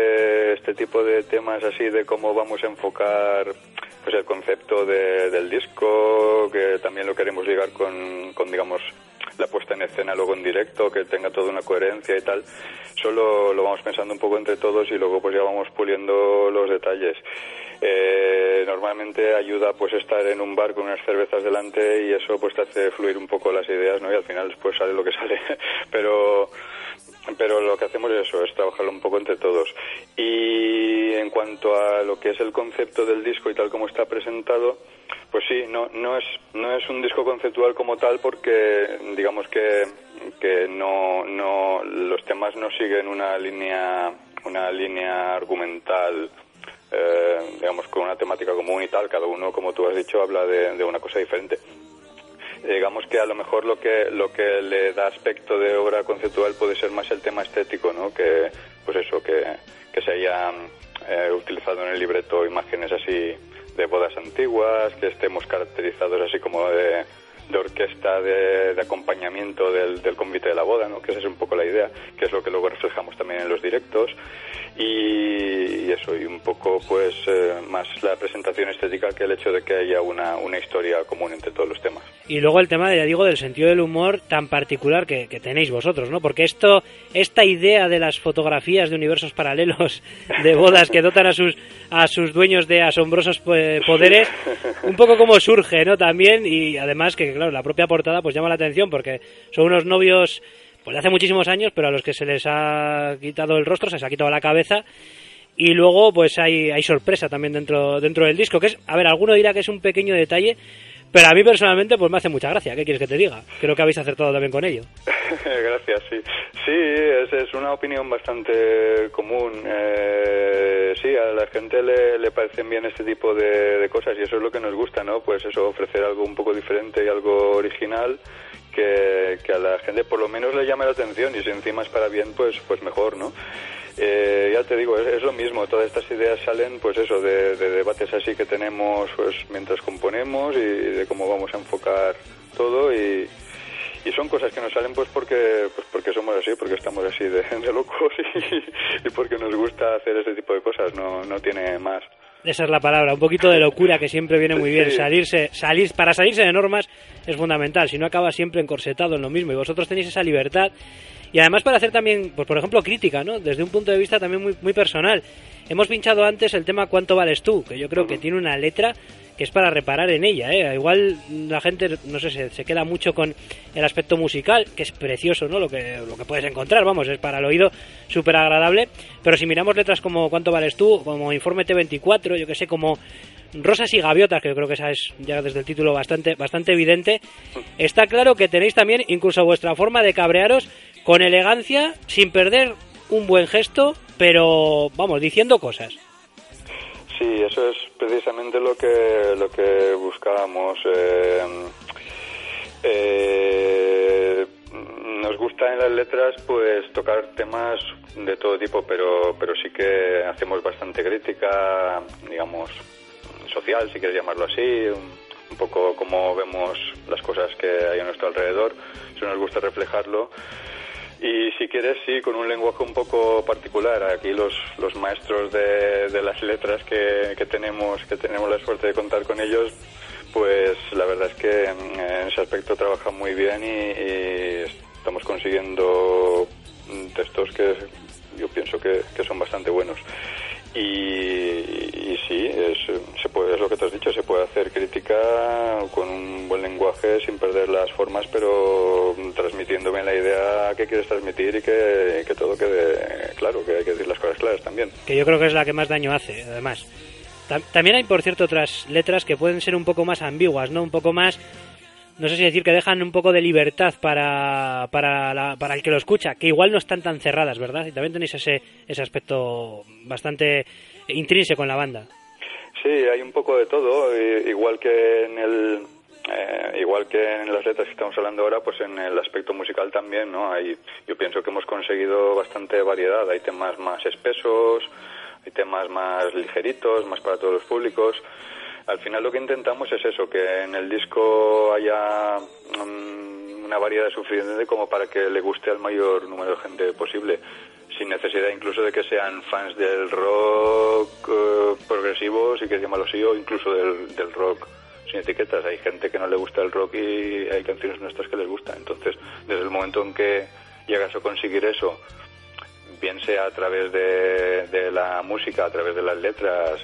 F: de temas así de cómo vamos a enfocar pues el concepto del disco, que también lo queremos ligar con digamos la puesta en escena luego en directo, que tenga toda una coherencia y tal. Solo lo vamos pensando un poco entre todos y luego pues ya vamos puliendo los detalles. Normalmente ayuda pues estar en un bar con unas cervezas delante y eso pues te hace fluir un poco las ideas, ¿no? Y al final después sale lo que sale. Pero lo que hacemos es eso, es trabajarlo un poco entre todos. Y en cuanto a lo que es el concepto del disco y tal como está presentado, pues sí, no es un disco conceptual como tal, porque digamos que no los temas no siguen una línea argumental, digamos, con una temática común y tal. Cada uno, como tú has dicho, habla de una cosa diferente. Digamos que a lo mejor lo que le da aspecto de obra conceptual puede ser más el tema estético, ¿no? Que pues eso, que se hayan utilizado en el libreto imágenes así de bodas antiguas, que estemos caracterizados así como de orquesta de acompañamiento del convite de la boda, ¿no? Que esa es un poco la idea, que es lo que luego reflejamos también en los directos. Y eso, y un poco pues más la presentación estética que el hecho de que haya una historia común entre todos los temas.
A: Y luego el tema, ya digo, del sentido del humor tan particular que tenéis vosotros, ¿no? Porque esta idea de las fotografías de universos paralelos de bodas que dotan a sus dueños de asombrosos poderes, un poco como surge, ¿no? También, y además que, claro, la propia portada pues llama la atención porque son unos novios pues de hace muchísimos años, pero a los que se les ha quitado el rostro, se les ha quitado la cabeza, y luego pues hay sorpresa también dentro del disco, que es, a ver, alguno dirá que es un pequeño detalle, pero a mí personalmente pues me hace mucha gracia. ¿Qué quieres que te diga? Creo que habéis acertado también con ello.
F: Gracias, sí. Sí, es una opinión bastante común. Sí, a la gente le parecen bien este tipo de cosas y eso es lo que nos gusta, ¿no? Pues eso, ofrecer algo un poco diferente y algo original que a la gente por lo menos le llame la atención, y si encima es para bien, pues mejor, ¿no? Ya te digo, es lo mismo, todas estas ideas salen pues eso, de debates así que tenemos pues mientras componemos y de cómo vamos a enfocar todo, y son cosas que nos salen pues porque somos así, porque estamos así de locos y porque nos gusta hacer este tipo de cosas, no tiene más.
A: Esa es la palabra, un poquito de locura que siempre viene muy bien. Para salirse de normas es fundamental, si no acaba siempre encorsetado en lo mismo, y vosotros tenéis esa libertad. Y además para hacer también, pues por ejemplo, crítica, ¿no? Desde un punto de vista también muy, muy personal. Hemos pinchado antes el tema ¿Cuánto vales tú?, que yo creo que tiene una letra que es para reparar en ella, ¿eh? Igual la gente, no sé, se queda mucho con el aspecto musical, que es precioso, ¿no? Lo que puedes encontrar, vamos, es para el oído súper agradable. Pero si miramos letras como ¿Cuánto vales tú?, como Informe T24, yo que sé, como Rosas y Gaviotas, que yo creo que esa es ya desde el título bastante evidente, está claro que tenéis también incluso vuestra forma de cabrearos con elegancia, sin perder un buen gesto, pero vamos, diciendo cosas.
F: Sí, eso es precisamente lo que buscábamos. Nos gusta en las letras, pues tocar temas de todo tipo, pero sí que hacemos bastante crítica, digamos, social, si quieres llamarlo así, un poco como vemos las cosas que hay a nuestro alrededor. Eso nos gusta reflejarlo. Y si quieres, sí, con un lenguaje un poco particular. Aquí los maestros de las letras que tenemos la suerte de contar con ellos, pues la verdad es que en ese aspecto trabajan muy bien y estamos consiguiendo textos que yo pienso que son bastante buenos. Y sí, es lo que te has dicho, se puede hacer crítica con un buen lenguaje sin perder las formas, pero transmitiendo bien la idea que quieres transmitir y que todo quede claro, que hay que decir las cosas claras también.
A: Que yo creo que es la que más daño hace, además. También hay, por cierto, otras letras que pueden ser un poco más ambiguas, ¿no? Un poco más, no sé si decir, que dejan un poco de libertad para el que lo escucha, que igual no están tan cerradas, ¿verdad? Y también tenéis ese aspecto bastante intrínseco en la banda.
F: Sí, hay un poco de todo, igual que en las letras que estamos hablando ahora, pues en el aspecto musical también, ¿no? Yo pienso que hemos conseguido bastante variedad. Hay temas más espesos, hay temas más ligeritos, más para todos los públicos. Al final lo que intentamos es eso, que en el disco haya una variedad suficiente como para que le guste al mayor número de gente posible, sin necesidad incluso de que sean fans del rock progresivo, si quieres llamarlo así, o incluso del rock sin etiquetas. Hay gente que no le gusta el rock y hay canciones nuestras que les gustan. Entonces, desde el momento en que llegas a conseguir eso, bien sea a través de la música, a través de las letras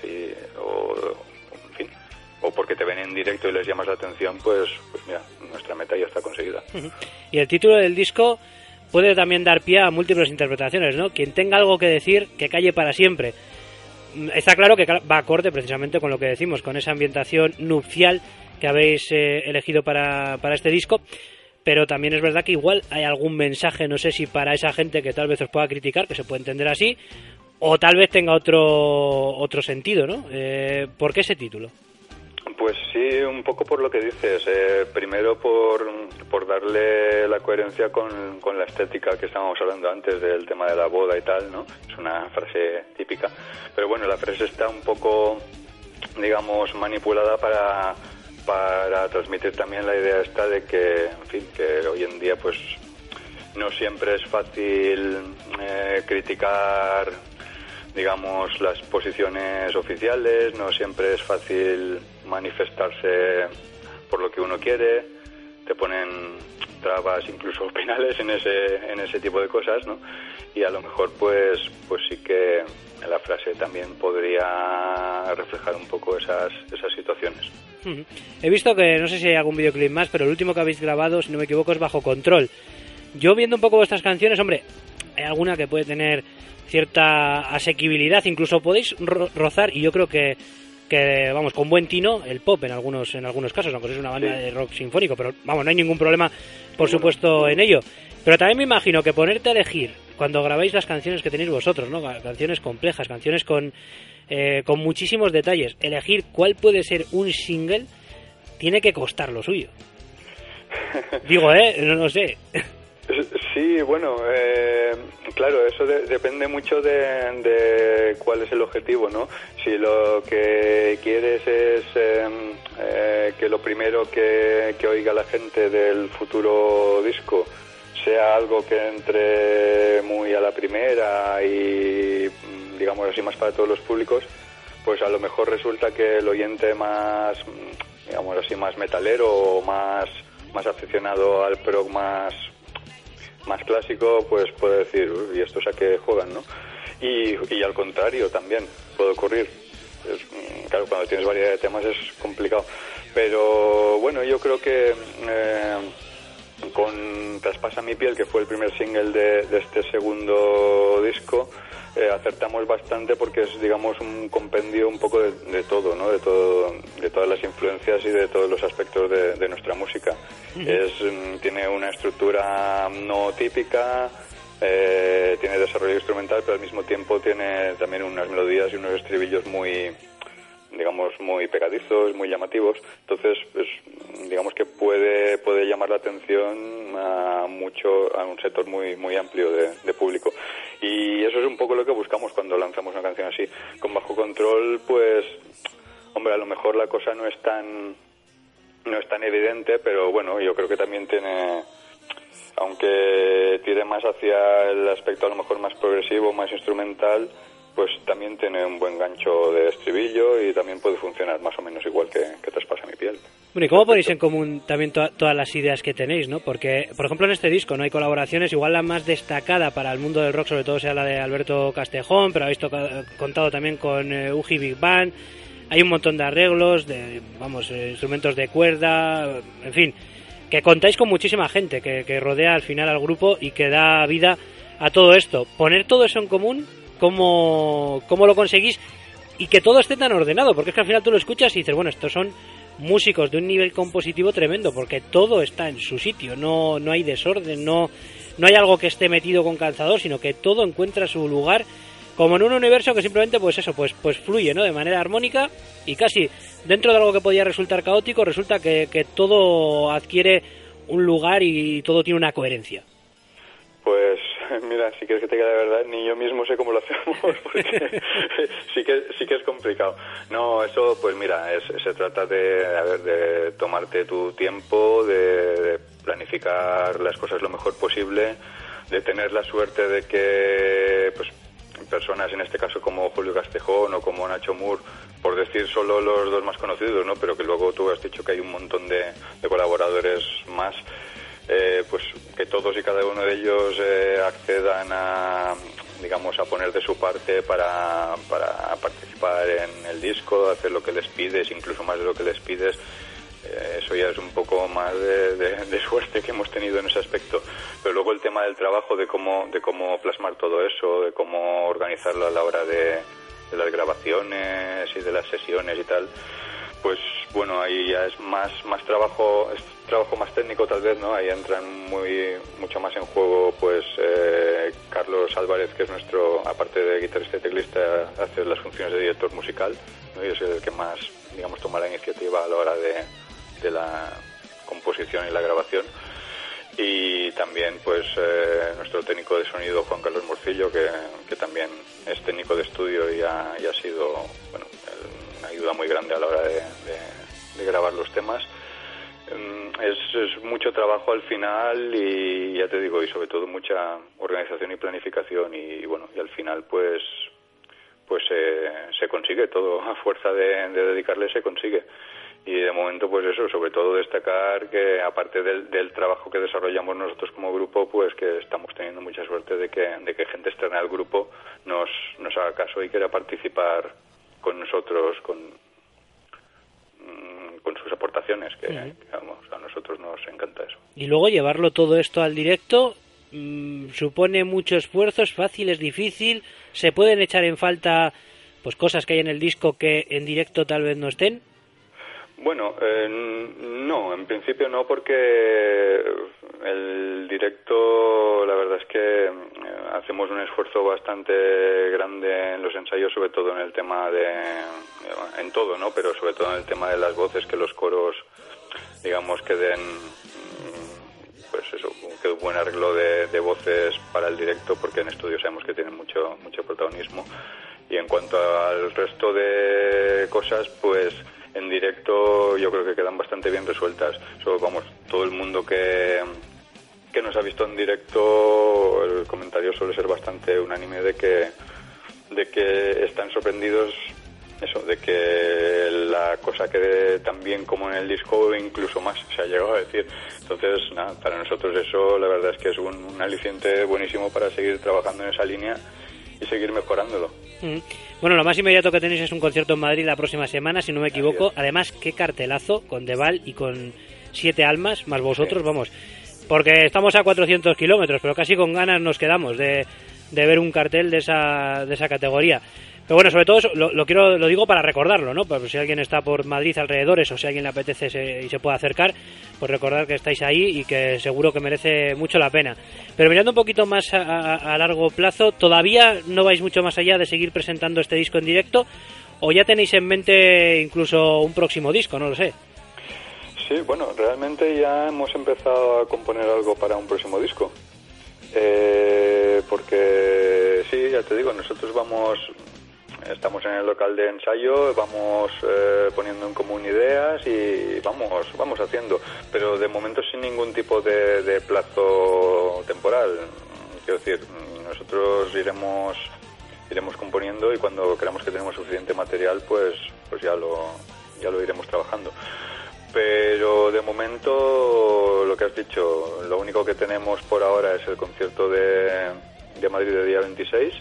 F: o porque te ven en directo y les llamas la atención, pues mira, nuestra meta ya está conseguida.
A: Y el título del disco puede también dar pie a múltiples interpretaciones, ¿no? Quien tenga algo que decir, que calle para siempre. Está claro que va acorde precisamente con lo que decimos, con esa ambientación nupcial que habéis elegido para este disco, pero también es verdad que igual hay algún mensaje, no sé si para esa gente que tal vez os pueda criticar, que se puede entender así, o tal vez tenga otro sentido, ¿no? ¿Por qué ese título?
F: Pues sí, un poco por lo que dices. Primero por darle la coherencia con la estética que estábamos hablando antes del tema de la boda y tal, ¿no? Es una frase típica. Pero bueno, la frase está un poco, digamos, manipulada para transmitir también la idea esta de que, en fin, que hoy en día pues no siempre es fácil criticar, digamos, las posiciones oficiales, no siempre es fácil manifestarse por lo que uno quiere, te ponen trabas, incluso penales en ese tipo de cosas, ¿no? Y a lo mejor pues sí que la frase también podría reflejar un poco esas situaciones.
A: He visto que, no sé si hay algún videoclip más, pero el último que habéis grabado, si no me equivoco, es Bajo Control. Yo viendo un poco vuestras canciones, hombre, hay alguna que puede tener cierta asequibilidad, incluso podéis rozar, y yo creo que vamos, con buen tino, el pop en algunos casos, aunque es una banda de rock sinfónico, pero vamos, no hay ningún problema, por supuesto, en ello. Pero también me imagino que ponerte a elegir, cuando grabáis las canciones que tenéis vosotros, ¿no? Canciones complejas, canciones con muchísimos detalles, elegir cuál puede ser un single, tiene que costar lo suyo. Digo, no sé.
F: Sí, bueno, claro, eso depende mucho de cuál es el objetivo, ¿no? Si lo que quieres es que lo primero que oiga la gente del futuro disco sea algo que entre muy a la primera y, digamos así, más para todos los públicos, pues a lo mejor resulta que el oyente más, digamos así, más metalero o más aficionado al prog más clásico, pues puede decir, ¿y estos a qué juegan, no? Y al contrario también puede ocurrir. Claro, cuando tienes variedad de temas es complicado. Pero bueno, yo creo que con Traspasa mi piel, que fue el primer single de este segundo disco, acertamos bastante porque es, digamos, un compendio un poco de todo, ¿no? De todas las influencias y de todos los aspectos de nuestra música. Tiene una estructura no típica, tiene desarrollo instrumental, pero al mismo tiempo tiene también unas melodías y unos estribillos muy digamos, muy pegadizos, muy llamativos. Entonces, pues, digamos que puede llamar la atención a un sector muy amplio de público. Y eso es un poco lo que buscamos cuando lanzamos una canción así. Con Bajo Control, pues, hombre, a lo mejor la cosa no es tan evidente, pero bueno, yo creo que también tiene, aunque tire más hacia el aspecto a lo mejor más progresivo, más instrumental, pues también tiene un buen gancho de estribillo y también puede funcionar más o menos igual que Traspasa mi piel.
A: Bueno, ¿y cómo ponéis en común también todas las ideas que tenéis, no? Porque, por ejemplo, en este disco no hay colaboraciones, igual la más destacada para el mundo del rock sobre todo sea la de Alberto Castejón, pero habéis contado también con Uji Big Band. Hay un montón de arreglos, instrumentos de cuerda, en fin, que contáis con muchísima gente que rodea al final al grupo y que da vida a todo esto. Poner todo eso en común, ¿cómo lo conseguís? Y que todo esté tan ordenado, porque es que al final tú lo escuchas y dices, bueno, estos son músicos de un nivel compositivo tremendo, porque todo está en su sitio, no hay desorden, no hay algo que esté metido con calzador, sino que todo encuentra su lugar, como en un universo que simplemente pues fluye, ¿no? De manera armónica y casi dentro de algo que podía resultar caótico, resulta que todo adquiere un lugar y todo tiene una coherencia.
F: Pues mira, si quieres que te diga la verdad, ni yo mismo sé cómo lo hacemos, porque sí que es complicado. No, eso pues mira, se trata de tomarte tu tiempo, de planificar las cosas lo mejor posible, de tener la suerte de que pues personas, en este caso como Julio Castejón o como Nacho Moore, por decir solo los dos más conocidos, ¿no? Pero que luego tú has dicho que hay un montón de colaboradores más, pues que todos y cada uno de ellos accedan a poner de su parte para participar en el disco, hacer lo que les pides, incluso más de lo que les pides. Eso ya es un poco más de suerte que hemos tenido en ese aspecto. Pero luego el tema del trabajo, de cómo plasmar todo eso, de cómo organizarlo a la hora de las grabaciones y de las sesiones y tal, pues bueno, ahí ya es más trabajo, es trabajo más técnico tal vez, ¿no? Ahí entran mucho más en juego pues Carlos Álvarez, que es nuestro, aparte de guitarrista y teclista, hace las funciones de director musical, ¿no? Y es el que más, toma la iniciativa a la hora de la composición y la grabación. Y también pues nuestro técnico de sonido, Juan Carlos Morcillo, que también es técnico de estudio y ha sido una ayuda muy grande a la hora de grabar los temas. Es mucho trabajo al final y ya te digo, y sobre todo mucha organización y planificación, y bueno, y al final pues se consigue todo, a fuerza de dedicarle se consigue. Y de momento pues eso, sobre todo destacar que aparte del trabajo que desarrollamos nosotros como grupo, pues que estamos teniendo mucha suerte de que gente externa al grupo nos haga caso y quiera participar con nosotros con sus aportaciones, que a nosotros nos encanta eso.
A: Y luego llevarlo todo esto al directo supone mucho esfuerzo, es fácil, es difícil, se pueden echar en falta pues cosas que hay en el disco que en directo tal vez no estén.
F: Bueno, no, en principio no, porque el directo, la verdad es que hacemos un esfuerzo bastante grande en los ensayos, sobre todo en el tema en todo, ¿no? Pero sobre todo en el tema de las voces, que los coros, que den, pues eso, que un buen arreglo de voces para el directo, porque en estudio sabemos que tienen mucho protagonismo. Y en cuanto al resto de cosas, pues en directo yo creo que quedan bastante bien resueltas. Todo el mundo que nos ha visto en directo, el comentario suele ser bastante unánime de que están sorprendidos, eso, de que la cosa quede tan bien como en el disco, o incluso más, se ha llegado a decir. Entonces, nada, para nosotros eso la verdad es que es un aliciente buenísimo para seguir trabajando en esa línea y seguir mejorándolo.
A: Bueno, lo más inmediato que tenéis es un concierto en Madrid la próxima semana, si no me equivoco. Además, qué cartelazo, con Deval y con 7 Almas, más vosotros, vamos. Porque estamos a 400 kilómetros, pero casi con ganas nos quedamos de ver un cartel de esa categoría. Pero bueno, sobre todo eso, lo digo para recordarlo, ¿no? Pues si alguien está por Madrid alrededores, o si a alguien le apetece y se puede acercar, pues recordar que estáis ahí y que seguro que merece mucho la pena. Pero mirando un poquito más a largo plazo, ¿todavía no vais mucho más allá de seguir presentando este disco en directo? o ya tenéis en mente incluso un próximo disco, no lo sé.
F: Sí, bueno, realmente ya hemos empezado a componer algo para un próximo disco. Porque sí, ya te digo, nosotros estamos en el local de ensayo, vamos poniendo en común ideas y vamos haciendo, pero de momento sin ningún tipo de plazo temporal. Quiero decir, nosotros iremos componiendo y cuando creamos que tenemos suficiente material, pues ya lo iremos trabajando. Pero de momento, lo que has dicho, lo único que tenemos por ahora es el concierto de Madrid del día 26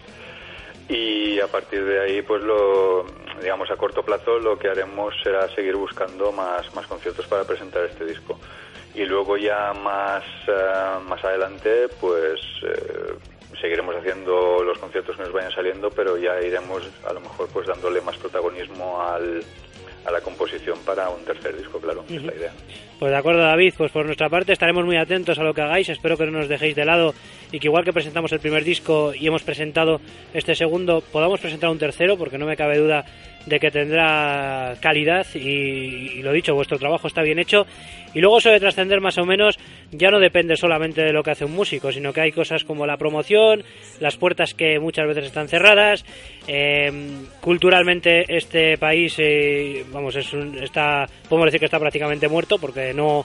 F: y a partir de ahí, pues digamos a corto plazo lo que haremos será seguir buscando más conciertos para presentar este disco. Y luego ya más adelante, pues seguiremos haciendo los conciertos que nos vayan saliendo, pero ya iremos a lo mejor pues dándole más protagonismo a la composición para un tercer disco, claro, es la idea.
A: Pues de acuerdo, David, pues por nuestra parte estaremos muy atentos a lo que hagáis, espero que no nos dejéis de lado y que igual que presentamos el primer disco y hemos presentado este segundo, podamos presentar un tercero, porque no me cabe duda de que tendrá calidad y lo dicho, vuestro trabajo está bien hecho. Y luego eso de trascender más o menos ya no depende solamente de lo que hace un músico, sino que hay cosas como la promoción, las puertas que muchas veces están cerradas. Culturalmente este país podemos decir que está prácticamente muerto, porque no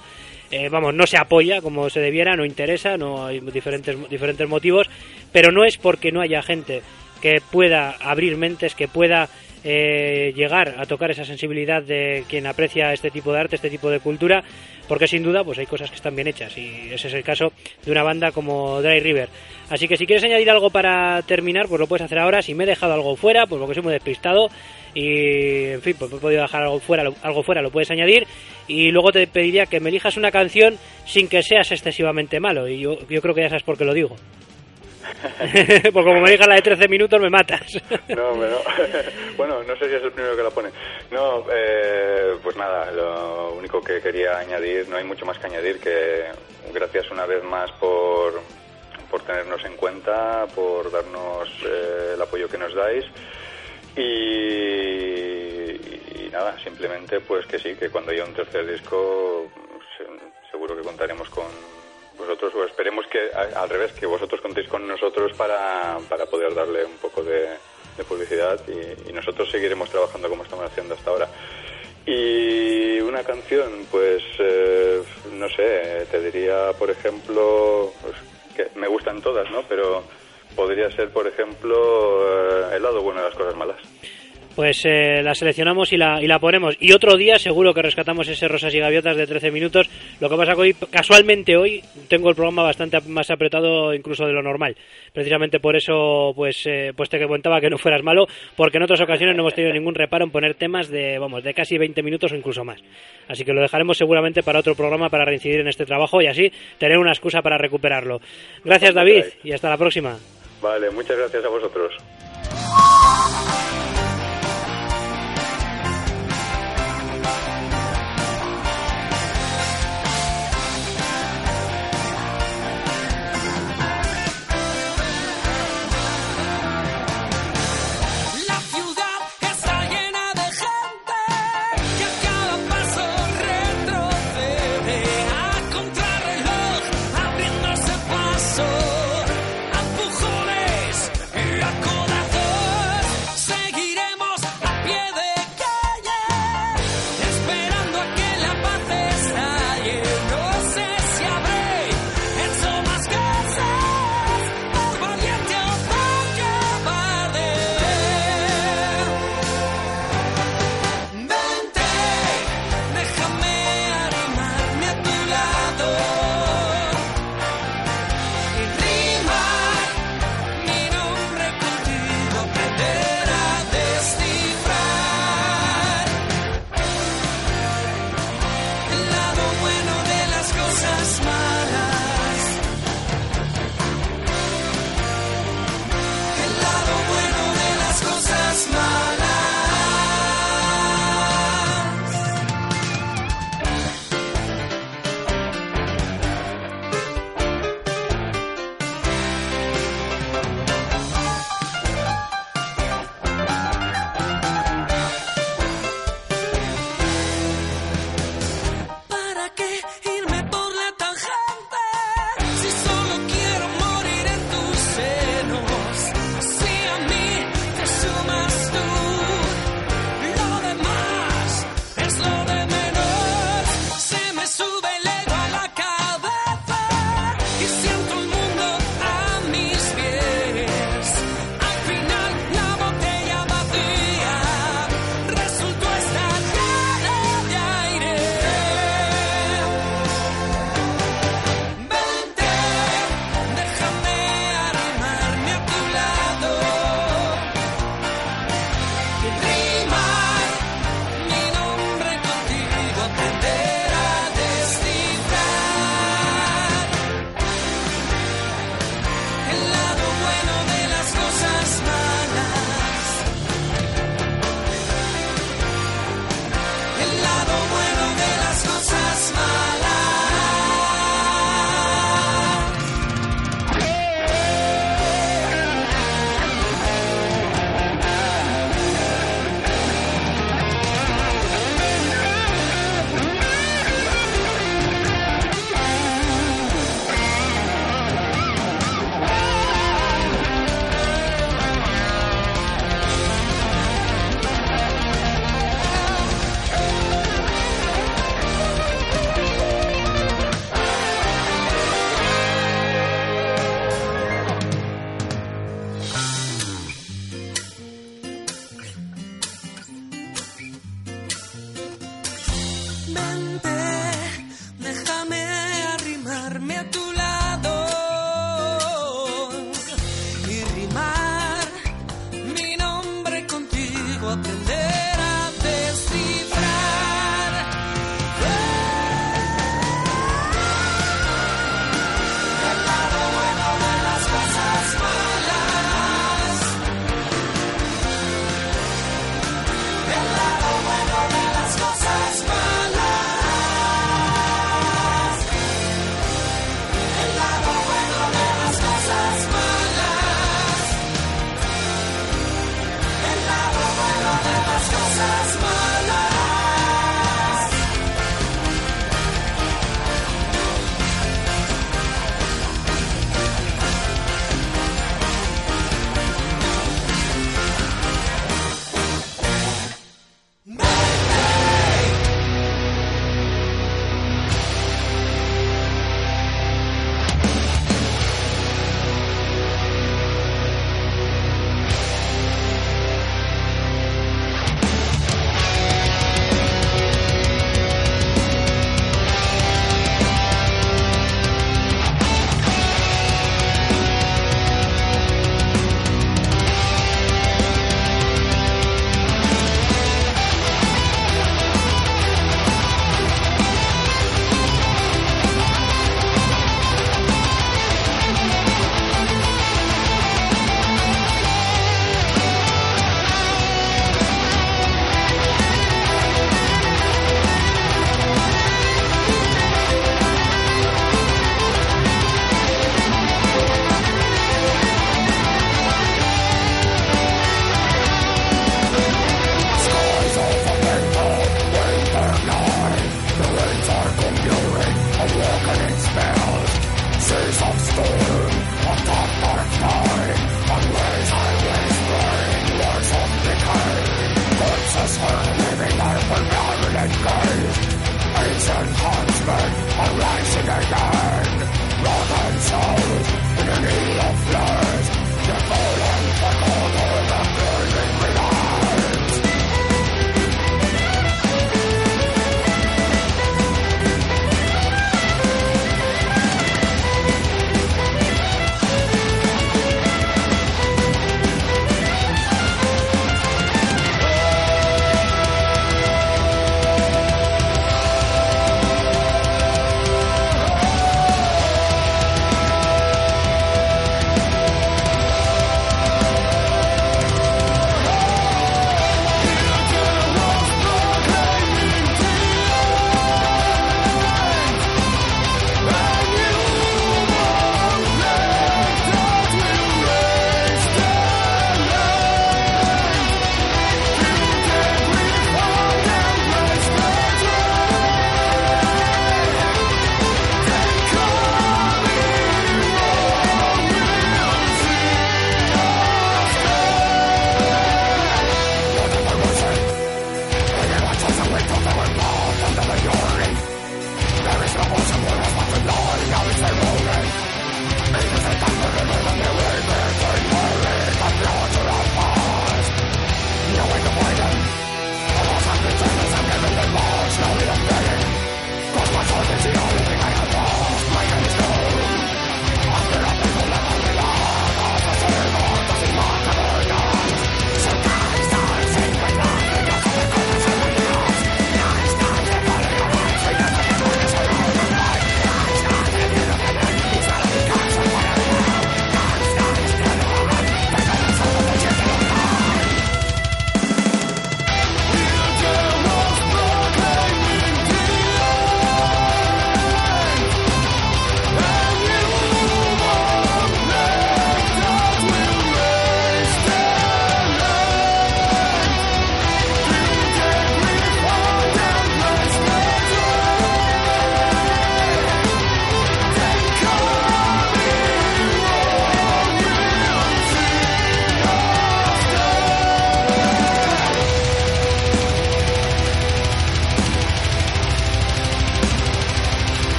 A: se apoya como se debiera, no interesa, no hay diferentes motivos, pero no es porque no haya gente que pueda abrir mentes, que pueda llegar a tocar esa sensibilidad de quien aprecia este tipo de arte, este tipo de cultura, porque sin duda pues hay cosas que están bien hechas y ese es el caso de una banda como Dry River. Así que si quieres añadir algo para terminar, pues lo puedes hacer ahora. Si me he dejado algo fuera, pues porque soy muy despistado y en fin, pues he podido dejar algo fuera, lo puedes añadir. Y luego te pediría que me elijas una canción sin que seas excesivamente malo, y yo creo que ya sabes por qué lo digo. Porque como me digas la de 13 minutos me matas.
F: No. Bueno, no sé si es el primero que la pone. No, pues nada, lo único que quería añadir, no hay mucho más que añadir, que gracias una vez más por tenernos en cuenta, por darnos el apoyo que nos dais y nada, simplemente pues que sí, que cuando haya un tercer disco seguro que contaremos con vosotros, o esperemos que al revés, que vosotros contéis con nosotros para poder darle un poco de publicidad y nosotros seguiremos trabajando como estamos haciendo hasta ahora. Y una canción, pues no sé, te diría por ejemplo, pues, que me gustan todas, ¿no? Pero podría ser por ejemplo El lado bueno de las cosas malas.
A: Pues la seleccionamos y la ponemos. Y otro día seguro que rescatamos ese Rosas y Gaviotas de 13 minutos. Lo que pasa que hoy, casualmente hoy, tengo el programa bastante más apretado incluso de lo normal. Precisamente por eso, pues te comentaba que no fueras malo, porque en otras ocasiones no hemos tenido ningún reparo en poner temas de casi 20 minutos o incluso más. Así que lo dejaremos seguramente para otro programa para reincidir en este trabajo y así tener una excusa para recuperarlo. Gracias, David, y hasta la próxima.
F: Vale, muchas gracias a vosotros.
C: Paso, a empujones y a codazos.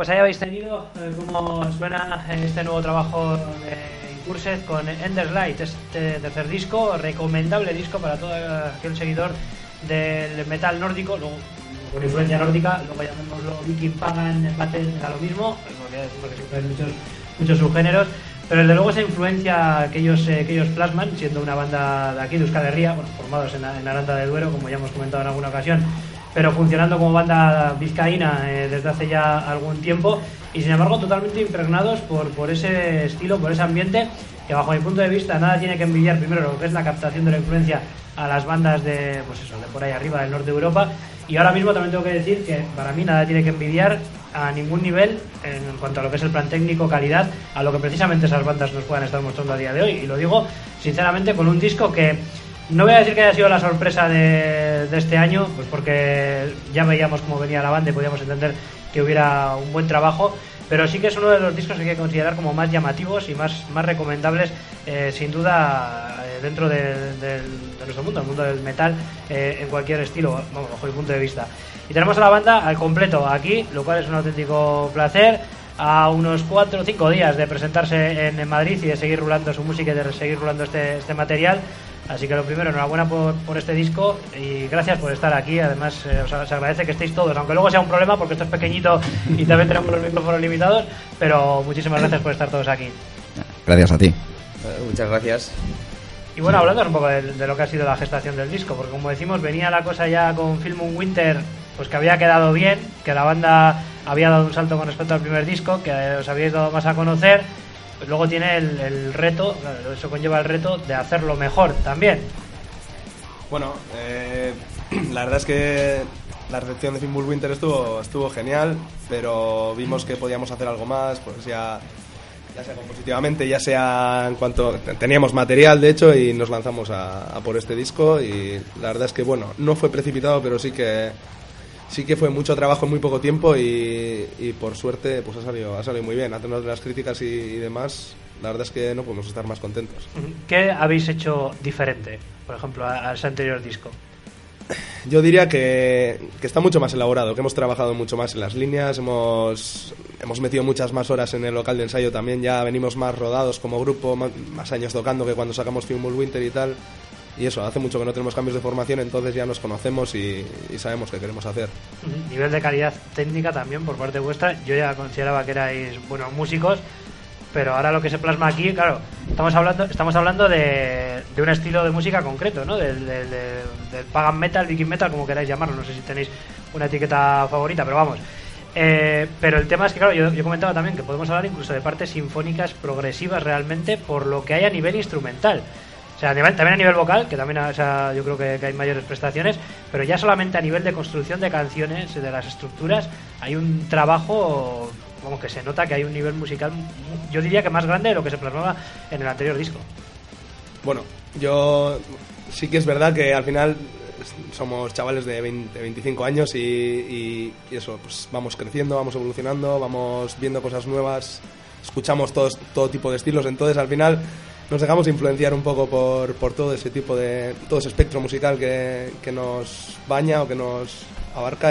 A: pues ahí habéis tenido cómo suena este nuevo trabajo de Incursed con Endless Light, este tercer disco, recomendable disco para todo aquel seguidor del metal nórdico, luego con influencia nórdica, luego llamémoslo Viking, Pagan, Patent, a lo mismo, porque siempre hay muchos subgéneros, pero desde luego esa influencia que ellos plasman, siendo una banda de aquí, de Euskal Herria, bueno, formados en Aranda de Duero, como ya hemos comentado en alguna ocasión, pero funcionando como banda vizcaína desde hace ya algún tiempo, y sin embargo totalmente impregnados por ese estilo, por ese ambiente, que bajo mi punto de vista nada tiene que envidiar primero lo que es la captación de la influencia a las bandas de por ahí arriba del norte de Europa, y ahora mismo también tengo que decir que para mí nada tiene que envidiar a ningún nivel en cuanto a lo que es el plan técnico, calidad, a lo que precisamente esas bandas nos puedan estar mostrando a día de hoy, y lo digo sinceramente con un disco que no voy a decir que haya sido la sorpresa de este año, pues porque ya veíamos cómo venía la banda y podíamos entender que hubiera un buen trabajo, pero sí que es uno de los discos que hay que considerar como más llamativos y más recomendables, sin duda, dentro de nuestro mundo, el mundo del metal, en cualquier estilo, vamos, bajo mi punto de vista. Y tenemos a la banda al completo aquí, lo cual es un auténtico placer, a unos 4 o 5 días de presentarse en Madrid y de seguir rulando su música y de seguir rulando este material. Así que lo primero, enhorabuena por este disco y gracias por estar aquí. Además, os agradece que estéis todos, aunque luego sea un problema porque esto es pequeñito y también tenemos los micrófonos limitados, pero muchísimas gracias por estar todos aquí.
G: Gracias a ti.
H: Muchas gracias.
A: Y bueno, hablando un poco de lo que ha sido la gestación del disco, porque como decimos, venía la cosa ya con Full Moon Winter, pues que había quedado bien, que la banda había dado un salto con respecto al primer disco, que os habíais dado más a conocer. Pues luego tiene el reto, claro, eso conlleva el reto de hacerlo mejor también.
E: Bueno, la verdad es que la recepción de Full Winter estuvo genial, pero vimos que podíamos hacer algo más, pues ya sea compositivamente, ya sea en cuanto teníamos material de hecho, y nos lanzamos a por este disco, y la verdad es que bueno, no fue precipitado, pero sí que fue mucho trabajo en muy poco tiempo, y por suerte pues ha salido muy bien. A tenor de las críticas y demás, la verdad es que no podemos estar más contentos.
A: ¿Qué habéis hecho diferente, por ejemplo, a ese anterior disco?
E: Yo diría que está mucho más elaborado, que hemos trabajado mucho más en las líneas, hemos metido muchas más horas en el local de ensayo también, ya venimos más rodados como grupo, más años tocando que cuando sacamos Full Winter y tal. Y eso, hace mucho que no tenemos cambios de formación, entonces ya nos conocemos y sabemos qué queremos hacer.
A: Nivel de calidad técnica también por parte vuestra. Yo ya consideraba que erais buenos músicos, pero ahora lo que se plasma aquí, claro, estamos hablando de un estilo de música concreto, ¿no? Del pagan metal, viking metal, como queráis llamarlo. No sé si tenéis una etiqueta favorita, pero vamos. Pero el tema es que, claro, yo comentaba también que podemos hablar incluso de partes sinfónicas progresivas realmente por lo que hay a nivel instrumental. O sea, también a nivel vocal, que también, o sea, yo creo que hay mayores prestaciones, pero ya solamente a nivel de construcción de canciones, de las estructuras, hay un trabajo, como que se nota que hay un nivel musical, yo diría que más grande de lo que se plasmaba en el anterior disco.
E: Bueno, yo sí que es verdad que al final somos chavales de 20, 25 años y eso, pues vamos creciendo, vamos evolucionando, vamos viendo cosas nuevas, escuchamos todo tipo de estilos, entonces al final nos dejamos influenciar un poco por todo ese tipo todo ese espectro musical que nos baña o que nos abarca,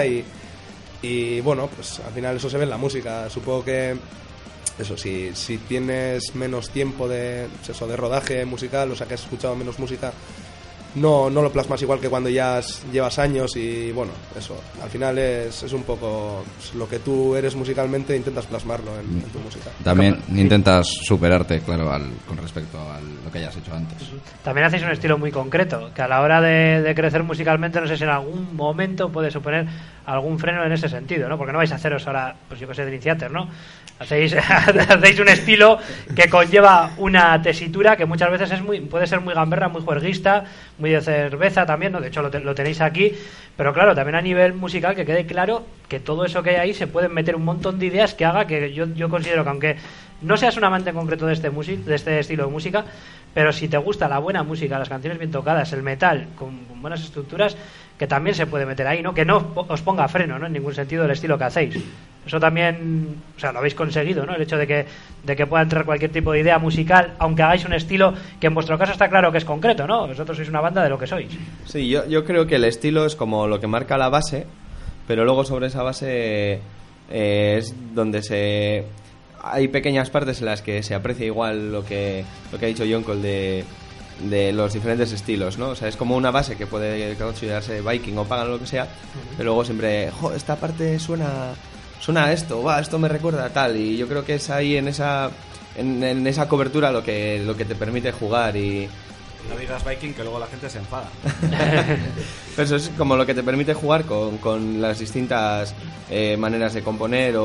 E: y bueno, pues al final eso se ve en la música. Supongo que eso, si tienes menos tiempo de rodaje musical, o sea que has escuchado menos música, no lo plasmas igual que cuando ya llevas años, y bueno, eso al final es un poco lo que tú eres musicalmente, intentas plasmarlo en tu música.
G: También intentas superarte, claro, con respecto a lo que hayas hecho antes.
A: También hacéis un estilo muy concreto, que a la hora de crecer musicalmente, no sé si en algún momento puede suponer algún freno en ese sentido, ¿no? Porque no vais a haceros ahora, pues yo que sé, Dream Theater, ¿no? Hacéis un estilo que conlleva una tesitura que muchas veces puede ser muy gamberra, muy juerguista, muy de cerveza también, ¿no? De hecho lo tenéis aquí, pero claro, también a nivel musical que quede claro que todo eso que hay ahí se pueden meter un montón de ideas que haga que yo considero que aunque no seas un amante en concreto de este estilo de música, pero si te gusta la buena música, las canciones bien tocadas, el metal con buenas estructuras, que también se puede meter ahí, ¿no? Que no os ponga freno, ¿no? En ningún sentido el estilo que hacéis. Eso también, o sea, lo habéis conseguido, ¿no? El hecho de que pueda entrar cualquier tipo de idea musical, aunque hagáis un estilo que en vuestro caso está claro que es concreto, ¿no? Vosotros sois una banda de lo que sois.
H: Sí, yo creo que el estilo es como lo que marca la base, pero luego sobre esa base es donde hay pequeñas partes en las que se aprecia igual lo que ha dicho John Cole de los diferentes estilos, ¿no? O sea, es como una base que puede considerarse Viking o Pagan o lo que sea, pero luego siempre, esta parte suena a esto, esto me recuerda a tal, y yo creo que es ahí en esa cobertura lo que te permite jugar. Y
I: no digas Viking, que luego la gente se enfada.
H: Pero eso es como lo que te permite jugar con las distintas maneras de componer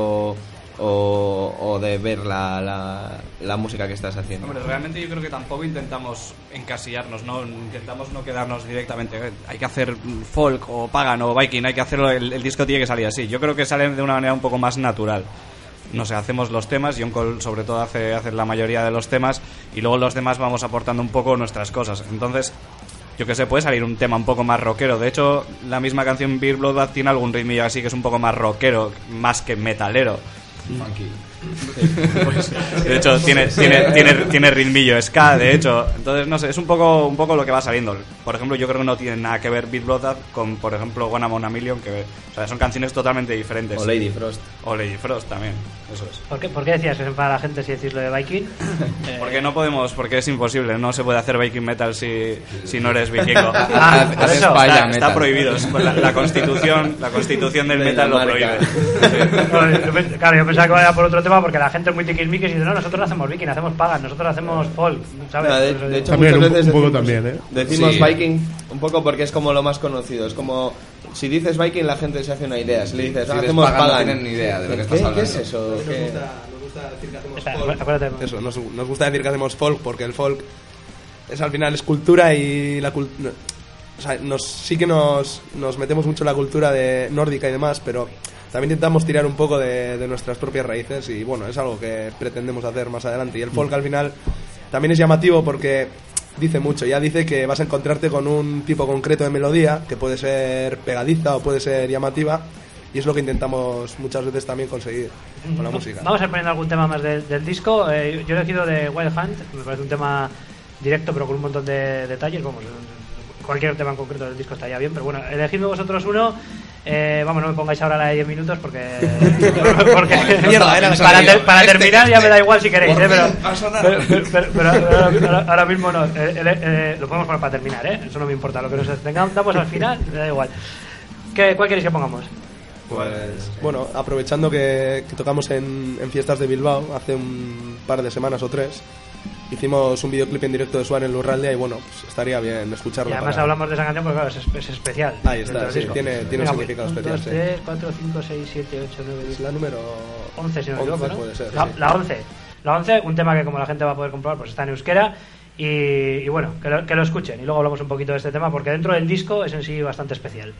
H: o de ver la música que estás haciendo.
I: Hombre, realmente yo creo que tampoco intentamos encasillarnos, ¿no? Intentamos no quedarnos directamente, hay que hacer folk o pagan o viking, hay que hacerlo, el disco tiene que salir así. Yo creo que sale de una manera un poco más natural. No sé, hacemos los temas, John Cole sobre todo hace la mayoría de los temas, y luego los demás vamos aportando un poco nuestras cosas. Entonces, yo que sé, puede salir un tema un poco más rockero. De hecho, la misma canción Beer Bloodbath tiene algún ritmillo así que es un poco más rockero, más que metalero.
G: Funky.
I: Pues, de hecho tiene ritmillo ska, de hecho. Entonces no sé, es un poco lo que va saliendo. Por ejemplo, yo creo que no tiene nada que ver Beat Bloodbath con, por ejemplo, One Among a Million, que, o sea, son canciones totalmente diferentes.
H: O Lady Frost.
I: O Lady Frost también, eso es.
A: ¿Por qué decías que se enfada la gente si decís lo de Viking?
I: Porque no podemos, porque es imposible, no se puede hacer Viking Metal si no eres vikingo.
A: Por eso.
I: Está prohibido. La constitución del metal lo prohíbe. Sí.
A: Claro, yo pensaba que vaya por otro tema porque la gente es muy tiquismiquis y dice, no, nosotros no hacemos viking, hacemos pagan, nosotros hacemos folk, ¿sabes?
H: No, de hecho,
J: también
H: muchas veces
J: un poco también, ¿eh?
H: Decimos
G: Sí.
H: Viking un poco porque es como lo más conocido. Es como, si dices Viking la gente se hace una idea. Si le dices,
G: Si
H: hacemos
G: dices Pagan, no
H: pagan,
G: tienen ni idea de lo que
H: ¿qué,
G: estás
H: ¿qué
G: hablando?
H: es eso?
E: Nos
H: ¿Qué?
E: gusta decir que hacemos
A: Espera,
E: folk.
A: acuérdate.
E: Eso, nos gusta decir que hacemos folk porque el folk es al final es cultura y la cultura... O sea, sí que nos metemos mucho en la cultura de nórdica y demás, pero también intentamos tirar un poco de nuestras propias raíces y bueno, es algo que pretendemos hacer más adelante. Y el folk al final también es llamativo porque dice mucho, ya dice que vas a encontrarte con un tipo concreto de melodía que puede ser pegadiza o puede ser llamativa, y es lo que intentamos muchas veces también conseguir con la música.
A: Vamos a ir poniendo algún tema más del disco. Yo he elegido de Wild Hunt, me parece un tema directo pero con un montón de detalles. Vamos, cualquier tema en concreto del disco estaría bien, pero bueno, elegidme vosotros uno. Vamos, no me pongáis ahora la de 10 minutos porque
E: Mierda, era
A: para terminar ya me da igual si queréis, pero ahora mismo no. Lo podemos poner para terminar, eso no me importa, lo que nos tengamos al final me da igual. ¿Cuál queréis que pongamos?
E: Pues bueno, aprovechando que tocamos en fiestas de Bilbao hace un par de semanas o 3, hicimos un videoclip en directo de Swan en Lurraldia y bueno, pues estaría bien escucharlo.
A: Y además hablamos de esa canción porque claro, es especial.
E: Ahí está, sí, tiene un significado
A: 1,
E: especial.
A: 2, 3, 4, 5, 6, 7, 8, 9, 10.
E: Es la número
A: 11, si no me equivoco, ¿no?
E: puede ser.
A: La 11. La 11, un tema que como la gente va a poder comprobar, pues está en euskera. Y bueno, que lo escuchen. Y luego hablamos un poquito de este tema porque dentro del disco es en sí bastante especial.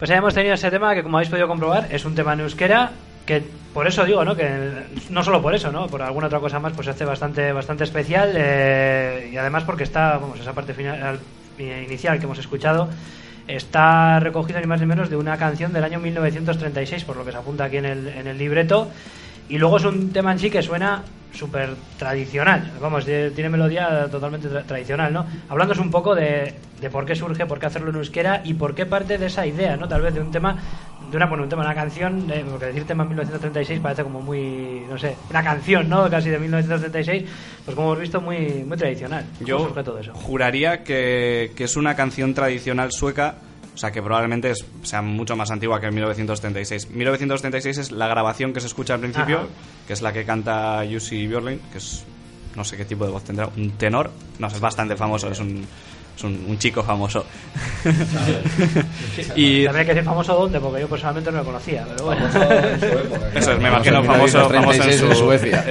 A: Pues ya hemos tenido ese tema que, como habéis podido comprobar, es un tema en euskera, que por eso digo, ¿no? Que no solo por eso, ¿no? Por alguna otra cosa más, pues se hace bastante especial, y además porque está, vamos, esa parte final, inicial que hemos escuchado está recogido ni más ni menos de una canción del año 1936, por lo que se apunta aquí en el libreto. Y luego es un tema en sí que suena súper tradicional, vamos, tiene melodía totalmente tradicional, ¿no? Hablándonos un poco de por qué surge, por qué hacerlo en euskera y por qué parte de esa idea, ¿no? Tal vez de un tema, una canción, porque decir tema en 1936 parece como muy, no sé, una canción, ¿no? Casi de 1936, pues como hemos visto, muy tradicional.
I: Yo
A: surge todo eso?
I: Juraría que es una canción tradicional sueca. O sea, que probablemente sea mucho más antigua que el 1936. 1936 es la grabación que se escucha al principio, ajá, que es la que canta Jussi Björling, que es, no sé qué tipo de voz tendrá, un tenor. No, es bastante famoso, es un chico famoso.
A: Y también hay que decir famoso dónde, porque yo personalmente no lo conocía, pero bueno.
I: Eso es, me imagino famoso en Suecia.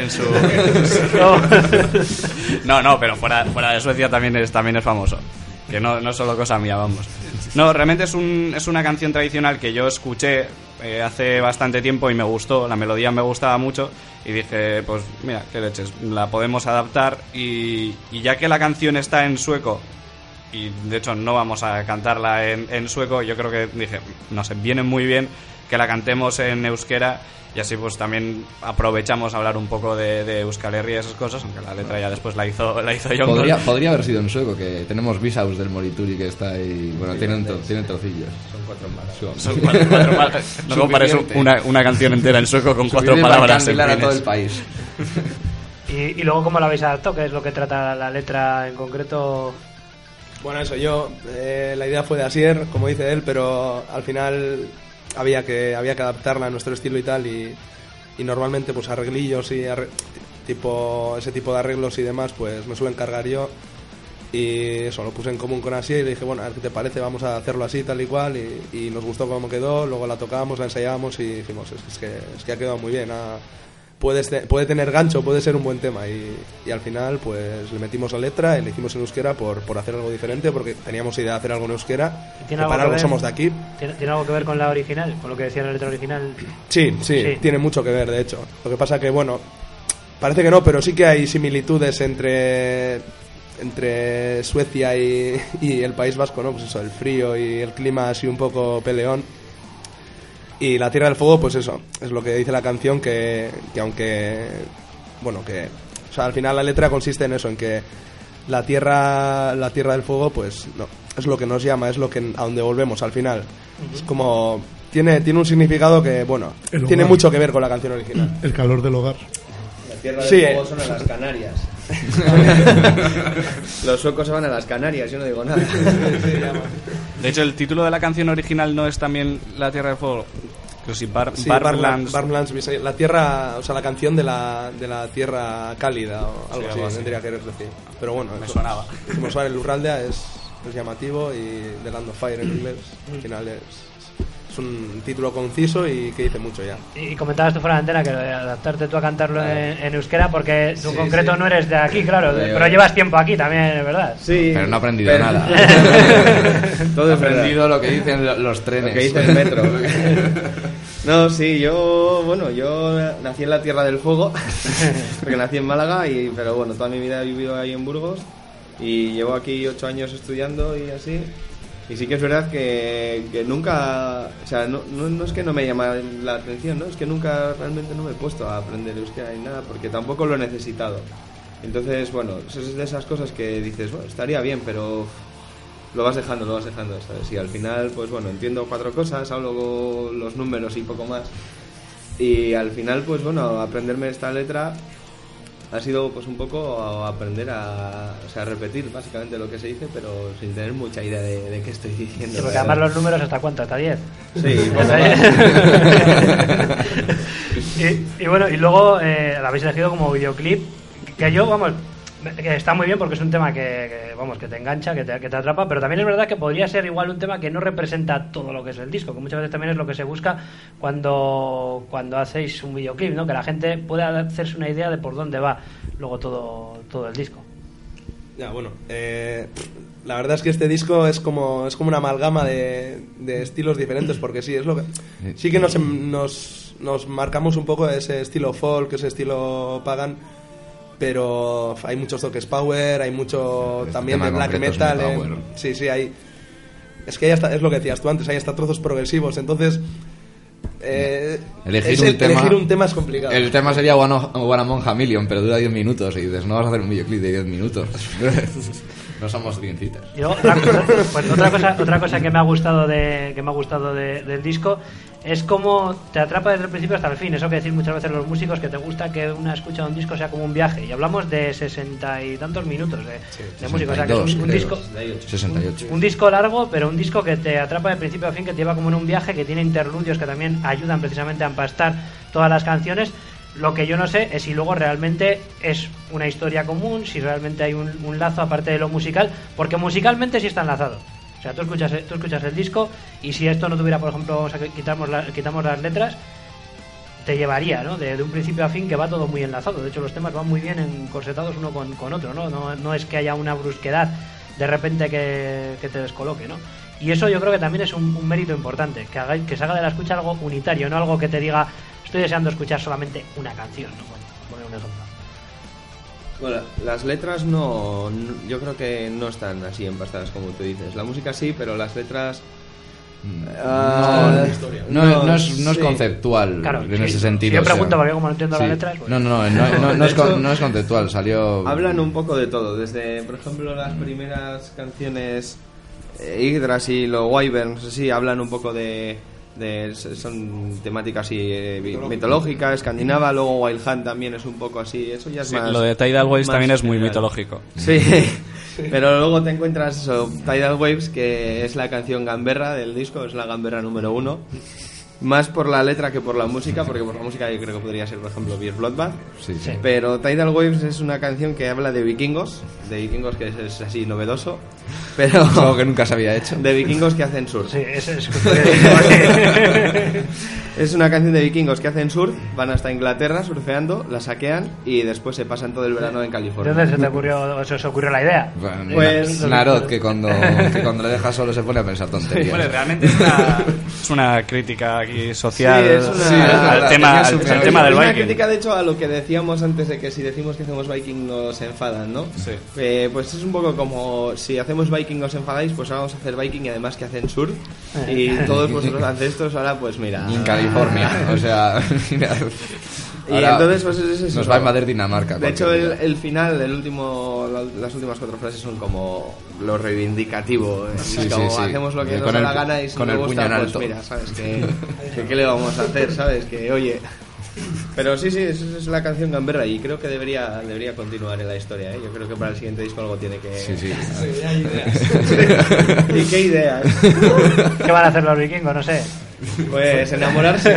I: No, pero fuera de Suecia también es famoso. Que no es solo cosa mía, vamos. No, realmente es una canción tradicional que yo escuché hace bastante tiempo y me gustó, la melodía me gustaba mucho y dije, pues mira, qué leches, la podemos adaptar y ya que la canción está en sueco y de hecho no vamos a cantarla en sueco, yo creo que dije, no sé, viene muy bien que la cantemos en euskera y así pues también aprovechamos a hablar un poco de Euskal Herria y esas cosas, aunque la letra ya después la hizo John.
G: Podría haber sido en sueco, que tenemos Visaus del Morituri que está ahí, bueno, tienen trocillos.
I: Son cuatro palabras. No compares una canción entera en sueco con 4 palabras en
G: a todo el país.
A: Y luego, ¿cómo la habéis adaptado? ¿Qué es lo que trata la letra en concreto?
E: Bueno, eso, la idea fue de Asier, como dice él, pero al final había que adaptarla a nuestro estilo y tal, y normalmente pues arreglillos y ese tipo de arreglos y demás pues me suelo encargar yo, y eso lo puse en común con Asier y le dije, bueno, a ver qué te parece, vamos a hacerlo así tal y cual, y nos gustó cómo quedó, luego la tocábamos, la ensayábamos y dijimos, es que ha quedado muy bien, puede tener gancho, puede ser un buen tema, y al final pues le metimos la letra y le hicimos en euskera por hacer algo diferente, porque teníamos idea de hacer algo en euskera, que para algo somos de aquí.
A: ¿Tiene algo que ver con la original, con lo que decía la letra original?
E: Sí, tiene mucho que ver, de hecho. Lo que pasa que, bueno, parece que no, pero sí que hay similitudes entre Suecia y el País Vasco, ¿no? Pues eso, el frío y el clima así un poco peleón. Y la Tierra del Fuego, pues eso, es lo que dice la canción, que aunque, bueno, o sea, al final la letra consiste en eso, en que la Tierra del Fuego, pues no, es lo que nos llama, es lo que a donde volvemos al final. Uh-huh. Es como, tiene un significado que, bueno, tiene mucho que ver con la canción original.
J: El calor del hogar.
H: La Tierra del Fuego son en las Canarias. Los suecos se van a las Canarias, yo no digo nada.
I: De hecho, el título de la canción original no es también La Tierra del Fuego. Barmlands,
E: la tierra, o sea, la canción de la tierra cálida o algo así, tendría que decir. Pero bueno,
I: me sonaba.
E: Como suena el Urraldea es llamativo, y The Land of Fire en inglés, al final es un título conciso y que dice mucho ya.
A: Y comentabas tú fuera de antena que adaptarte tú a cantarlo en euskera, porque tú en concreto no eres de aquí, claro, pero llevas tiempo aquí también, ¿verdad?
G: Sí. Pero no he aprendido nada. Todo he aprendido lo que dicen los trenes.
H: Lo que dice el metro. No, sí, yo nací en la Tierra del Fuego, porque nací en Málaga, pero bueno, toda mi vida he vivido ahí en Burgos y llevo aquí 8 años estudiando y así. Y sí que es verdad que nunca, o sea, no es que no me llama la atención, ¿no? Es que nunca realmente no me he puesto a aprender euskera ni nada, porque tampoco lo he necesitado. Entonces, bueno, es de esas cosas que dices, bueno, estaría bien, pero lo vas dejando, ¿sabes? Y al final, pues bueno, entiendo 4 cosas, hablo los números y poco más. Y al final, pues bueno, aprenderme esta letra ha sido pues un poco aprender a repetir básicamente lo que se dice, pero sin tener mucha idea de qué estoy diciendo.
A: Sí, porque además los números, ¿hasta cuánto? ¿Hasta 10?
H: Sí, poco
A: y bueno, y luego la habéis elegido como videoclip, que yo, vamos, que está muy bien porque es un tema que te engancha, que te atrapa, pero también es verdad que podría ser igual un tema que no representa todo lo que es el disco, que muchas veces también es lo que se busca cuando hacéis un videoclip, ¿no? Que la gente pueda hacerse una idea de por dónde va luego todo el disco.
E: Ya, bueno, la verdad es que este disco es como una amalgama de estilos diferentes, porque sí, es lo que sí que nos marcamos un poco ese estilo folk, ese estilo pagan, pero hay muchos toques power, hay mucho también de black metal, sí, hay, es que hay hasta, es lo que decías tú antes, hay hasta trozos progresivos, entonces elegir un tema es complicado.
G: El tema sería One Among a Million, pero dura 10 minutos y dices, no vas a hacer un videoclip de 10 minutos. No somos Dreamcitas.
A: Pues otra cosa que me ha gustado del disco es cómo te atrapa desde el principio hasta el fin. Eso que decís muchas veces los músicos, que te gusta que una escucha de un disco sea como un viaje, y hablamos de 60 y tantos minutos de música, o sea que es un disco
G: 68.
A: Un disco largo, pero un disco que te atrapa de principio a fin, que te lleva como en un viaje, que tiene interludios que también ayudan precisamente a empastar todas las canciones. Lo que yo no sé es si luego realmente es una historia común, si realmente hay un lazo aparte de lo musical, porque musicalmente sí está enlazado. O sea, tú escuchas el disco, y si esto no tuviera, por ejemplo, vamos a quitamos las letras, te llevaría, ¿no? De un principio a fin, que va todo muy enlazado. De hecho, los temas van muy bien encorsetados uno con otro, ¿no? No es que haya una brusquedad de repente que te descoloque, ¿no? Y eso yo creo que también es un mérito importante, que se haga de la escucha algo unitario, no algo que te diga estoy deseando escuchar solamente una canción, ¿no? Por poner un ejemplo.
H: Bueno, las letras yo creo que no están así empastadas como tú dices. La música sí, pero las letras
G: no es conceptual, claro, en ese sentido.
A: Si yo pregunto, porque como no entiendo las letras, pues...
G: no es conceptual, salió...
H: Hablan un poco de todo, desde, por ejemplo, las primeras canciones, Yggdrasil o Wyvern, no sé si hablan un poco son temáticas así mitológicas, escandinava. Luego Wild Hunt también es un poco así, eso ya es más...
I: Lo de Tidal Waves también es muy mitológico.
H: Sí, pero luego te encuentras eso, Tidal Waves, que es la canción gamberra del disco, es la gamberra número 1. Más por la letra que por la música, porque por la música yo creo que podría ser, por ejemplo, Beer Bloodbath.
G: Sí.
H: Pero Tidal Waves es una canción que habla de vikingos que es así novedoso, pero
G: algo que nunca se había hecho.
H: De vikingos que hacen surf.
A: Sí, eso es
H: es una canción de vikingos que hacen surf, van hasta Inglaterra surfeando, la saquean y después se pasan todo el verano en California.
A: ¿De dónde se os ocurrió la idea?
G: Bueno, pues Narod, que cuando le deja solo se pone a pensar tonterías.
I: Bueno, realmente es una crítica aquí social,
H: al
I: tema del Viking.
H: Una crítica, de hecho, a lo que decíamos antes, de que si decimos que hacemos Viking nos enfadan, ¿no?
I: Sí.
H: Pues es un poco como, si hacemos Viking os enfadáis, pues ahora vamos a hacer Viking y además que hacen surf, y todos vuestros ancestros ahora pues mira...
G: En California, o sea... Mira,
H: y entonces pues es eso.
G: Nos va a invadir Dinamarca.
H: De hecho el final, las últimas 4 frases son como lo reivindicativo, hacemos lo que nos da la gana, y si
G: con
H: no
G: el
H: gusta,
G: puño en
H: pues
G: alto.
H: mira, sabes que qué le vamos a hacer, sabes que oye. Pero sí, esa es la canción gamberra, y creo que debería continuar en la historia, ¿eh? Yo creo que para el siguiente disco algo tiene que...
G: Sí.
E: Hay ideas.
H: ¿Y qué ideas?
A: ¿Qué van a hacer los vikingos? No sé.
H: Pues enamorarse.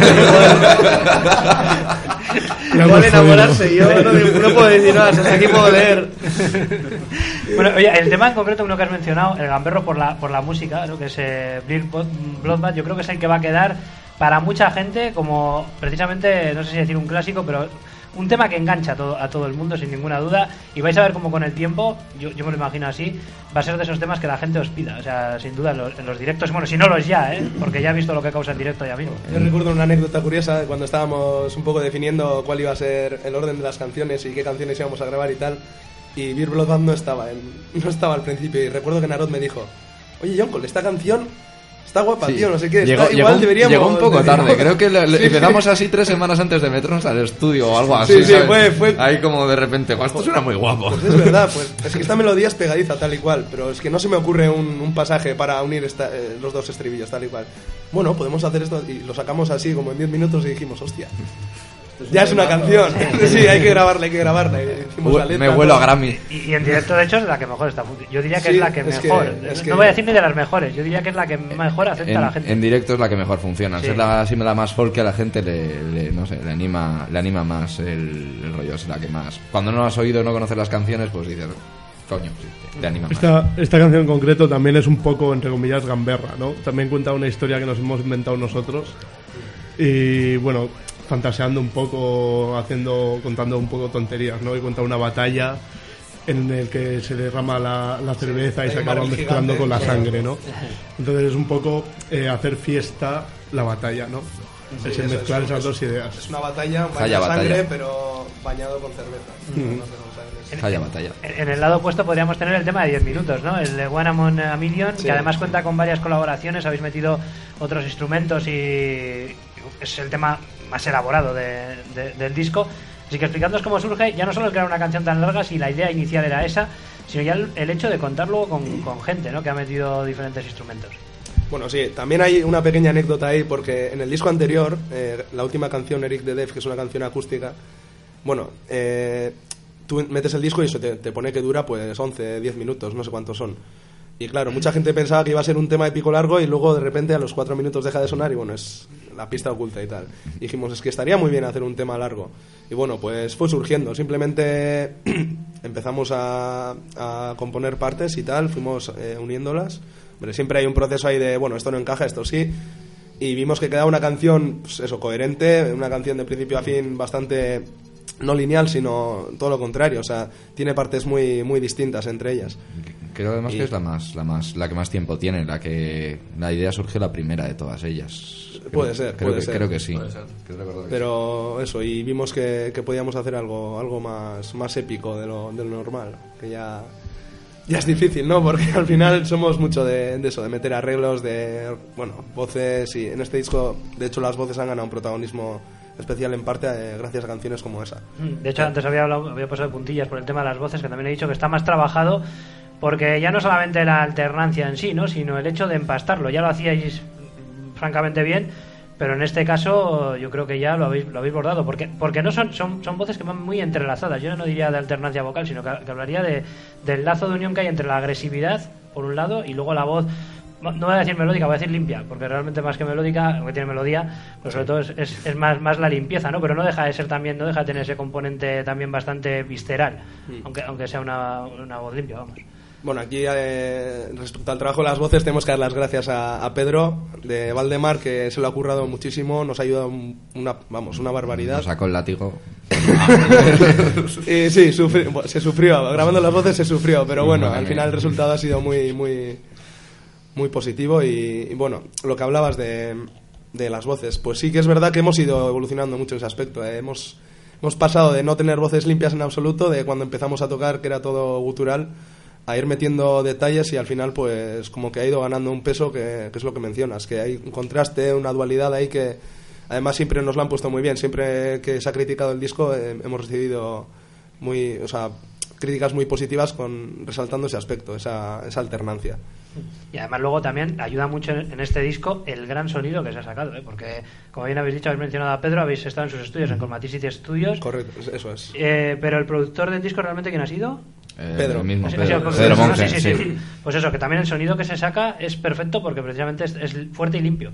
H: Igual enamorarse. Yo no puedo decir nada, hasta aquí puedo leer.
A: Bueno, oye, el tema en concreto, uno que has mencionado, el gamberro por la música, ¿no? Que es Beer Bloodbath, yo creo que es el que va a quedar para mucha gente como precisamente, no sé si decir un clásico, pero un tema que engancha a todo el mundo sin ninguna duda, y vais a ver cómo con el tiempo, yo me lo imagino así, va a ser de esos temas que la gente os pida, o sea, sin duda en los directos, bueno, si no lo es ya, porque ya he visto lo que causa en directo ya mismo.
E: Yo recuerdo una anécdota curiosa cuando estábamos un poco definiendo cuál iba a ser el orden de las canciones y qué canciones íbamos a grabar y tal, y Beer Bloodbath no estaba al principio, y recuerdo que Narod me dijo, oye Yonkol, esta canción está guapa, tío, no sé qué.
G: Llegó un poco tarde. Creo que empezamos así 3 semanas antes de meternos al estudio o algo así.
E: Sí, fue.
G: Ahí como de repente, esto suena muy guapo.
E: Pues es verdad, pues es que esta melodía es pegadiza tal y cual, pero es que no se me ocurre un pasaje para unir los dos estribillos tal y cual. Bueno, podemos hacer esto, y lo sacamos así como en 10 minutos y dijimos, hostia, ya es una canción. Sí, hay que grabarla. Y hicimos la letra,
G: me vuelo a Grammy.
A: Y en directo, de hecho, es la que mejor está. Yo diría que es la que mejor. No voy a decir ni de las mejores. Yo diría que es la que mejor acepta a la gente.
G: En directo es la que mejor funciona. Sí. Es la más folk, que a la gente le anima más el rollo. Es la que más. Cuando no has oído, no conoces las canciones, pues dices, coño, sí, te anima más.
J: Esta canción en concreto también es un poco, entre comillas, gamberra, ¿no? También cuenta una historia que nos hemos inventado nosotros. Y bueno, fantaseando un poco, contando un poco tonterías, ¿no? Y cuenta una batalla en el que se derrama la cerveza y se acaba
E: barril
J: mezclando
E: gigante.
J: con la sangre, ¿no? Entonces es un poco hacer fiesta la batalla, ¿no?
E: Sí,
J: Es
E: eso
J: mezclar
E: es,
J: esas dos ideas.
E: Es una batalla, un baño
G: Vaya
E: de sangre,
G: batalla.
E: pero bañado con cerveza. No sé cómo sangre.
G: Vaya batalla.
A: En el lado opuesto podríamos tener el tema de 10 minutos, ¿no? El de One Among a Million,
E: Sí.
A: que además cuenta con varias colaboraciones, habéis metido otros instrumentos y es el tema más elaborado del disco. Así que explicándonos cómo surge, ya no solo el crear una canción tan larga, si la idea inicial era esa, sino ya el hecho de contarlo con gente, ¿no? Que ha metido diferentes instrumentos.
E: Bueno, sí, también hay una pequeña anécdota ahí, porque en el disco anterior, la última canción, Eric the Deaf, que es una canción acústica, bueno, tú metes el disco y eso te pone que dura pues 11, 10 minutos, no sé cuántos son. Y claro, mucha gente pensaba que iba a ser un tema épico largo y luego de repente a los 4 minutos deja de sonar y bueno, es la pista oculta y tal. Y dijimos, es que estaría muy bien hacer un tema largo. Y bueno, pues fue surgiendo. Simplemente empezamos a componer partes y tal, fuimos uniéndolas. Pero siempre hay un proceso ahí de, bueno, esto no encaja, esto sí. Y vimos que quedaba una canción, pues eso, coherente, una canción de principio a fin bastante no lineal, sino todo lo contrario. O sea, tiene partes muy, muy distintas entre ellas.
G: Creo además que es la que más tiempo tiene, la idea surgió la primera de todas ellas.
E: Puede ser, puede ser.
G: Creo que sí.
I: Puede ser.
G: Creo recordar que
E: Pero eso, y vimos que podíamos hacer algo más épico de lo normal, que ya es difícil, ¿no? Porque al final somos mucho de eso, de meter arreglos, de, bueno, voces, y en este disco, de hecho, las voces han ganado un protagonismo especial en parte gracias a canciones como esa.
A: De hecho, antes había pasado de puntillas por el tema de las voces, que también he dicho que está más trabajado, porque ya no solamente la alternancia en sí, ¿no? Sino el hecho de empastarlo. Ya lo hacíais francamente bien, pero en este caso yo creo que ya lo habéis bordado, porque no son voces que van muy entrelazadas. Yo no diría de alternancia vocal, sino que hablaría del lazo de unión que hay entre la agresividad, por un lado, y luego la voz, no voy a decir melódica, voy a decir limpia, porque realmente más que melódica, aunque tiene melodía, pues sobre todo es más la limpieza, ¿no? Pero no deja de ser también, no deja de tener ese componente también bastante visceral, aunque sea una voz limpia, vamos.
E: Bueno, aquí respecto al trabajo de las voces tenemos que dar las gracias a Pedro de Valdemar, que se lo ha currado muchísimo, nos ha ayudado una barbaridad.
G: nos sacó el látigo.
E: Y sí, se sufrió, grabando las voces se sufrió, pero bueno, al final el resultado ha sido muy, muy, muy positivo. Y bueno, lo que hablabas de las voces, pues sí que es verdad que hemos ido evolucionando mucho en ese aspecto. Hemos pasado de no tener voces limpias en absoluto, de cuando empezamos a tocar que era todo gutural, a ir metiendo detalles, y al final pues como que ha ido ganando un peso que es lo que mencionas, que hay un contraste, una dualidad ahí que además siempre nos lo han puesto muy bien. Siempre que se ha criticado el disco hemos recibido críticas muy positivas resaltando ese aspecto, esa alternancia.
A: Y además luego también ayuda mucho en este disco el gran sonido que se ha sacado, ¿eh? Porque como bien habéis dicho, habéis mencionado a Pedro, habéis estado en sus estudios, en Chromaticity Studios.
E: Correcto, eso es.
A: Pero el productor del disco, ¿realmente quién ha sido?
E: Pedro.
G: El mismo
A: Ha
G: Pedro,
A: sido
G: Pedro Monge,
A: sí. Pues eso, que también el sonido que se saca es perfecto porque precisamente es fuerte y limpio.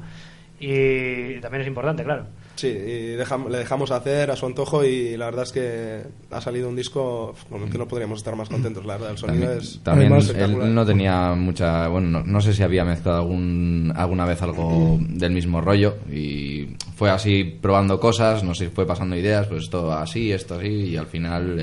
A: Y también es importante, claro.
E: Sí, y le dejamos hacer a su antojo, y la verdad es que ha salido un disco con el que no podríamos estar más contentos, la verdad. El sonido
G: también
E: es espectacular.
G: él no tenía mucha... Bueno, no sé si había mezclado alguna vez algo del mismo rollo, y fue así probando cosas, no sé si fue pasando ideas, pues esto así, y al final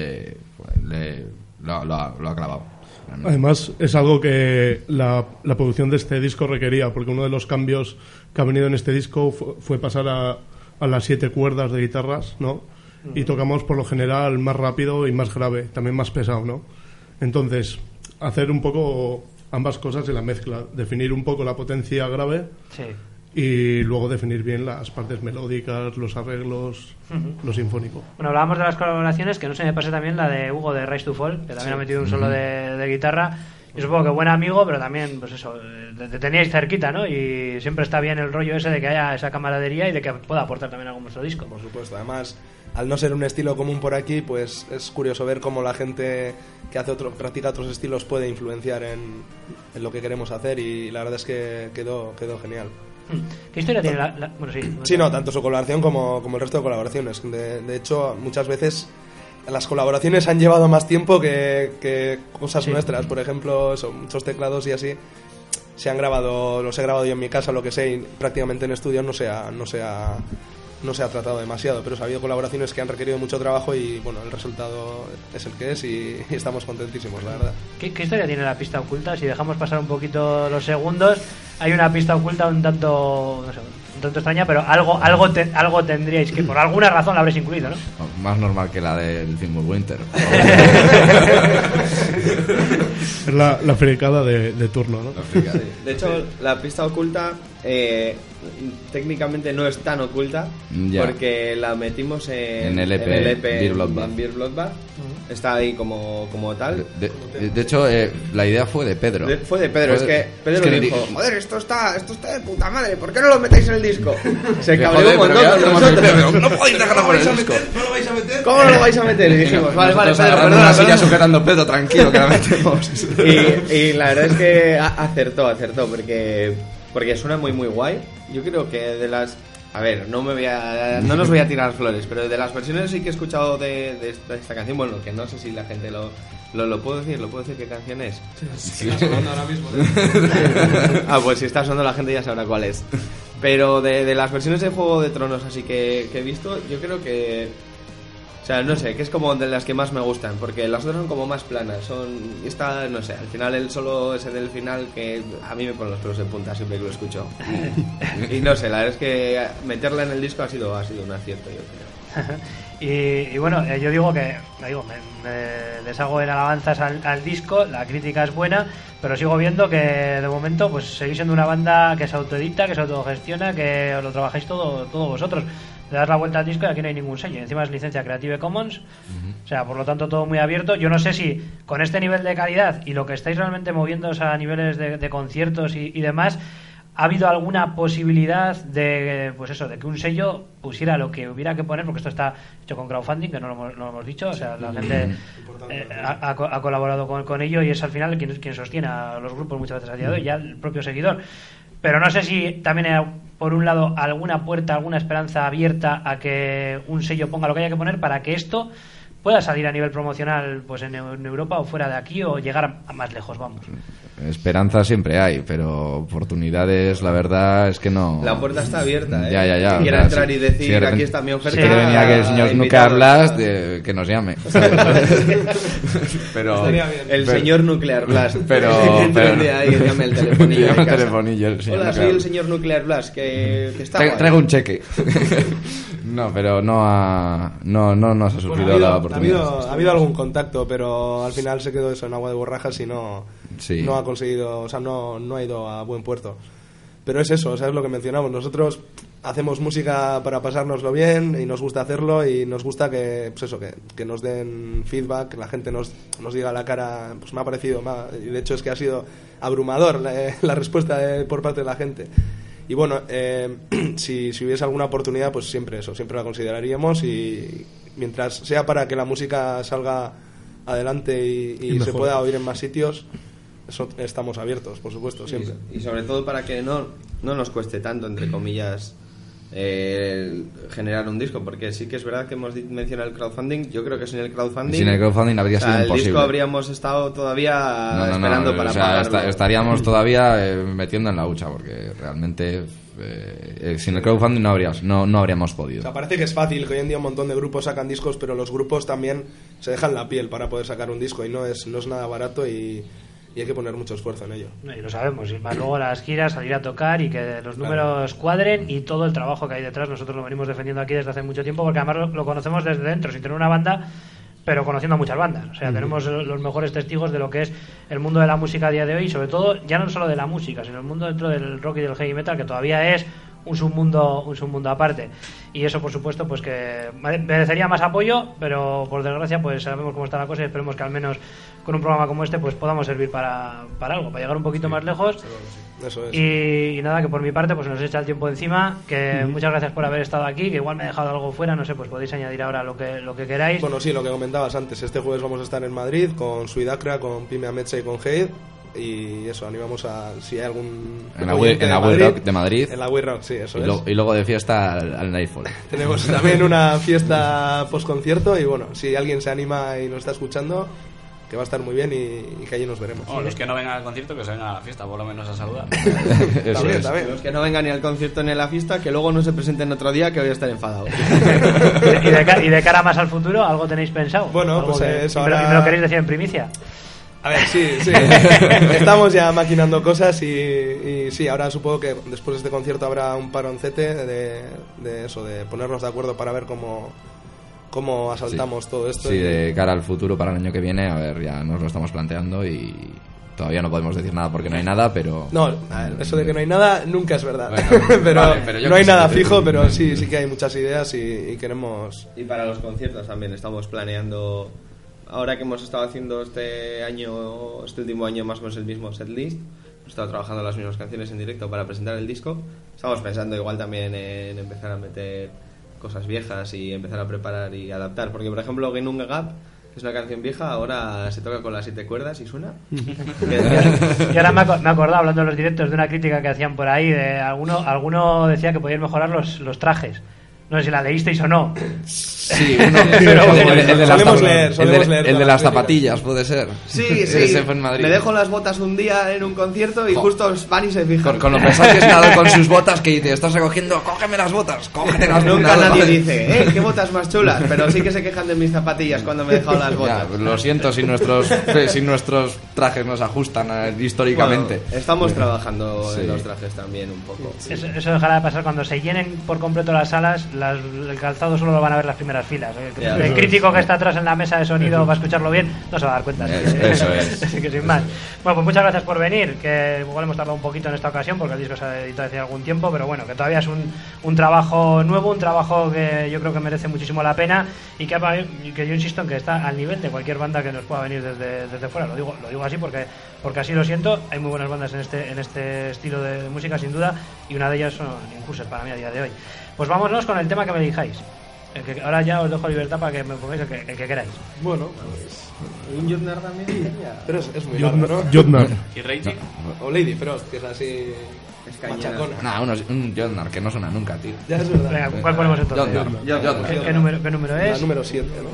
G: lo ha clavado.
J: Además, es algo que la producción de este disco requería, porque uno de los cambios que ha venido en este disco fue pasar a las 7 cuerdas de guitarras, ¿no? Y tocamos por lo general más rápido y más grave, también más pesado, ¿no? Entonces, hacer un poco ambas cosas en la mezcla, definir un poco la potencia grave,
A: sí,
J: y luego definir bien las partes melódicas, los arreglos, lo sinfónico.
A: Bueno, hablábamos de las colaboraciones, que no se me pase también la de Hugo de Rise to Fall, que también ha metido un solo de guitarra. Yo supongo que buen amigo, pero también, pues eso, te teníais cerquita, ¿no? Y siempre está bien el rollo ese de que haya esa camaradería y de que pueda aportar también algo a nuestro disco.
E: Por supuesto, además, al no ser un estilo común por aquí, pues es curioso ver cómo la gente que practica otros estilos puede influenciar en lo que queremos hacer, y la verdad es que quedó genial.
A: ¿Qué historia tiene bueno, sí.
E: Sí, no, tanto su colaboración como el resto de colaboraciones. De hecho, muchas veces las colaboraciones han llevado más tiempo que cosas nuestras. Por ejemplo, muchos teclados y así los he grabado yo en mi casa, lo que sé, y prácticamente en estudio no se ha no se ha tratado demasiado, pero ha habido colaboraciones que han requerido mucho trabajo y bueno, el resultado es el que es y estamos contentísimos, la verdad.
A: ¿Qué historia tiene la pista oculta? Si dejamos pasar un poquito los segundos, hay una pista oculta un tanto, no sé, un tanto extraña, pero algo tendríais que, por alguna razón la habréis incluido, ¿no?
G: Más normal que la del Fimbulwinter.
J: Es la fricada de turno, ¿no?
H: De hecho, la pista oculta técnicamente no es tan oculta porque la metimos en el EP
G: Beer
H: Bloodbath. Está ahí como tal.
G: De hecho, la idea fue de Pedro.
H: Fue de Pedro, es que Pedro dijo: joder, esto está de puta madre, ¿por qué no lo metéis en el disco? Se cabreó un montón con nosotros.
G: No podéis dejarlo por el disco.
E: ¿No lo vais a meter?
H: ¿Cómo no lo vais a meter? Y dijimos: vale, Pedro,
G: perdona. Así ya sujetando Pedro, tranquilo, que la metemos.
H: Y la verdad es que acertó, porque suena muy muy guay. Yo creo que de las... A ver, no nos voy a tirar flores, pero de las versiones sí que he escuchado de esta canción, bueno, que no sé si la gente lo puedo decir qué canción es.
E: Sí. Está sonando ahora mismo.
H: Pues si está sonando la gente ya sabrá cuál es. Pero de las versiones de Juego de Tronos así que he visto, yo creo que... O sea, no sé, que es como de las que más me gustan, porque las otras son como más planas, no sé, al final el solo ese del final que a mí me pone los pelos de punta siempre que lo escucho. Y no sé, la verdad es que meterla en el disco ha sido un acierto, yo creo.
A: Y bueno, yo digo que me deshago en alabanzas al disco, la crítica es buena, pero sigo viendo que de momento pues seguís siendo una banda que se autoedita, que se autogestiona, que os lo trabajáis todo vosotros. Le das la vuelta al disco y aquí no hay ningún sello, encima es licencia Creative Commons, o sea, por lo tanto todo muy abierto. Yo no sé si con este nivel de calidad y lo que estáis realmente moviéndoos a niveles de conciertos y demás, ¿ha habido alguna posibilidad de, pues eso, de que un sello pusiera lo que hubiera que poner? Porque esto está hecho con crowdfunding, que no lo hemos dicho, o sea, la gente ha colaborado con ello y es al final quien sostiene a los grupos muchas veces a día de hoy, ya el propio seguidor. Pero no sé si también hay, por un lado, alguna puerta, alguna esperanza abierta a que un sello ponga lo que haya que poner para que esto pueda salir a nivel promocional pues en Europa o fuera de aquí o llegar a más lejos, vamos.
G: Esperanza siempre hay, pero oportunidades, la verdad es que no.
H: La puerta está abierta, ¿eh?
G: Ya.
H: Si quiere entrar y decir, aquí está mi oferta.
G: Si quiere venir aquí el señor Nuclear Blast, que nos llame. Pero
H: el señor Nuclear Blast.
G: Pero
H: ahí, llame el telefonillo.
G: Llame el telefonillo.
H: Hola, soy el señor Nuclear Blast, que está.
G: Traigo un cheque. No, pero no nos ha surgido la oportunidad.
E: Ha habido algún contacto, pero al final se quedó eso en agua de borrajas y no ha conseguido, o sea, no ha ido a buen puerto. Pero es eso, o sea, es lo que mencionamos. Nosotros hacemos música para pasárnoslo bien y nos gusta hacerlo y nos gusta que nos den feedback, que la gente nos diga a la cara, pues me ha parecido, y de hecho es que ha sido abrumador la respuesta por parte de la gente. Y bueno, si hubiese alguna oportunidad, pues siempre la consideraríamos y mientras sea para que la música salga adelante y se pueda oír en más sitios, estamos abiertos, por supuesto, siempre.
H: Y sobre todo para que no nos cueste tanto, entre comillas, generar un disco, porque sí que es verdad que hemos mencionado el crowdfunding. Yo creo que sin el crowdfunding
G: habría sido imposible.
H: El disco habríamos estado todavía esperando para pagarlo.
G: Estaríamos todavía metiendo en la hucha, porque realmente sin el crowdfunding no habríamos podido.
E: O sea, parece que es fácil, que hoy en día un montón de grupos sacan discos, pero los grupos también se dejan la piel para poder sacar un disco y no es nada barato y hay que poner mucho esfuerzo en ello.
A: Y lo sabemos, y más luego las giras, salir a tocar y que los números cuadren y todo el trabajo que hay detrás. Nosotros lo venimos defendiendo aquí desde hace mucho tiempo porque además lo conocemos desde dentro, sin tener una banda, pero conociendo a muchas bandas. O sea, tenemos los mejores testigos de lo que es el mundo de la música a día de hoy y sobre todo ya no solo de la música, sino el mundo dentro del rock y del heavy metal, que todavía es un submundo aparte. Y eso, por supuesto, pues que merecería más apoyo, pero por desgracia pues sabemos cómo está la cosa y esperemos que al menos con un programa como este pues podamos servir para algo, para llegar un poquito más lejos.
E: Eso es.
A: Y nada, que por mi parte pues nos echa el tiempo encima, que muchas gracias por haber estado aquí, que igual me he dejado algo fuera, no sé, pues podéis añadir ahora lo que queráis.
E: Bueno, sí, lo que comentabas antes, este jueves vamos a estar en Madrid con Suidacra, con Pime Ametsa y con Heid. Y eso, animamos a si hay algún
G: en la We Rock de Madrid.
E: En la We Rock, sí, eso
G: y luego de fiesta al Nightfall.
E: Tenemos también una fiesta post concierto y bueno, si alguien se anima y nos está escuchando, va a estar muy bien y que allí nos veremos.
I: Los que no vengan al concierto, que se vengan a la fiesta, por lo menos a saludar.
E: También.
H: Los que no vengan ni al concierto ni a la fiesta, que luego no se presenten otro día, que voy a estar enfadado.
A: ¿Y de cara más al futuro, algo tenéis pensado?
E: Bueno,
A: ¿Algo
E: pues
A: que-
E: eso
A: ¿Y me
E: ahora...
A: lo queréis decir en primicia?
E: A ver, sí. Estamos ya maquinando cosas y sí, ahora supongo que después de este concierto habrá un paroncete de eso, de ponernos de acuerdo para ver cómo asaltamos todo esto.
G: Sí, de cara al futuro para el año que viene, a ver, ya nos lo estamos planteando y todavía no podemos decir nada porque no hay nada, pero...
E: No, a ver, eso de que no hay nada nunca es verdad.
G: Bueno, pero yo
E: no
G: que
E: hay
G: sé.
E: nada fijo, pero sí que hay muchas ideas y queremos...
H: Y para los conciertos también estamos planeando, ahora que hemos estado haciendo este último año más o menos el mismo setlist, hemos estado trabajando las mismas canciones en directo para presentar el disco. Estamos pensando igual también en empezar a meter cosas viejas y empezar a preparar y adaptar, porque por ejemplo Genunga Gap, que es una canción vieja, ahora se toca con las 7 cuerdas y suena.
A: Y ahora me he acordado, hablando de los directos, de una crítica que hacían por ahí, de alguno decía que podían mejorar los trajes. No sé si la leísteis o no.
G: Sí,
E: Pero
G: el de las
E: solemos leer
G: el
E: todas
G: de
E: las
G: las
E: críticas.
G: zapatillas, puede ser.
H: Sí,
G: Ese fue en Madrid.
H: me dejo las botas un día en un concierto y justo van y se fijan.
G: Con lo pesado que es nadar con sus botas, que dice, estás recogiendo, cógeme las botas, cógete las botas.
H: Nunca nadie dice, qué botas más chulas, pero sí que se quejan de mis zapatillas cuando me he dejado las botas.
G: Ya, lo siento si nuestros trajes nos ajustan históricamente.
H: Bueno, estamos trabajando
G: Sí.
H: en los trajes también un poco.
A: Eso dejará de pasar cuando se llenen por completo las salas. El calzado solo lo van a ver las primeras filas.
H: Ya,
A: El
H: eso
A: crítico que está atrás en la mesa de sonido va a escucharlo bien, no se va a dar cuenta.
G: Eso es.
A: Así que sin más. Bueno, pues muchas gracias por venir, que igual hemos tardado un poquito en esta ocasión porque el disco se ha editado hace algún tiempo, pero bueno, que todavía es un trabajo nuevo, un trabajo que yo creo que merece muchísimo la pena y que yo insisto en que está al nivel de cualquier banda que nos pueda venir desde fuera. Lo digo así porque así lo siento. Hay muy buenas bandas en este estilo de música, sin duda, y una de ellas son Incursed para mí a día de hoy. Pues vámonos con el tema que me elijáis. Ahora ya os dejo libertad para que me pongáis el que queráis.
E: Bueno, pues...
H: Un Jotnar también.
E: Pero es muy largo, ¿no?
J: Jotnar.
I: ¿Y Raging?
E: O Lady Frost, que es así...
H: Es cañera.
E: machacona.
G: Nah, un Jotnar que no suena nunca, tío.
E: Ya es verdad.
A: Venga, ¿cuál ponemos entonces?
G: Jotnar.
A: ¿Qué número
E: La
A: es?
E: número 7, ¿no?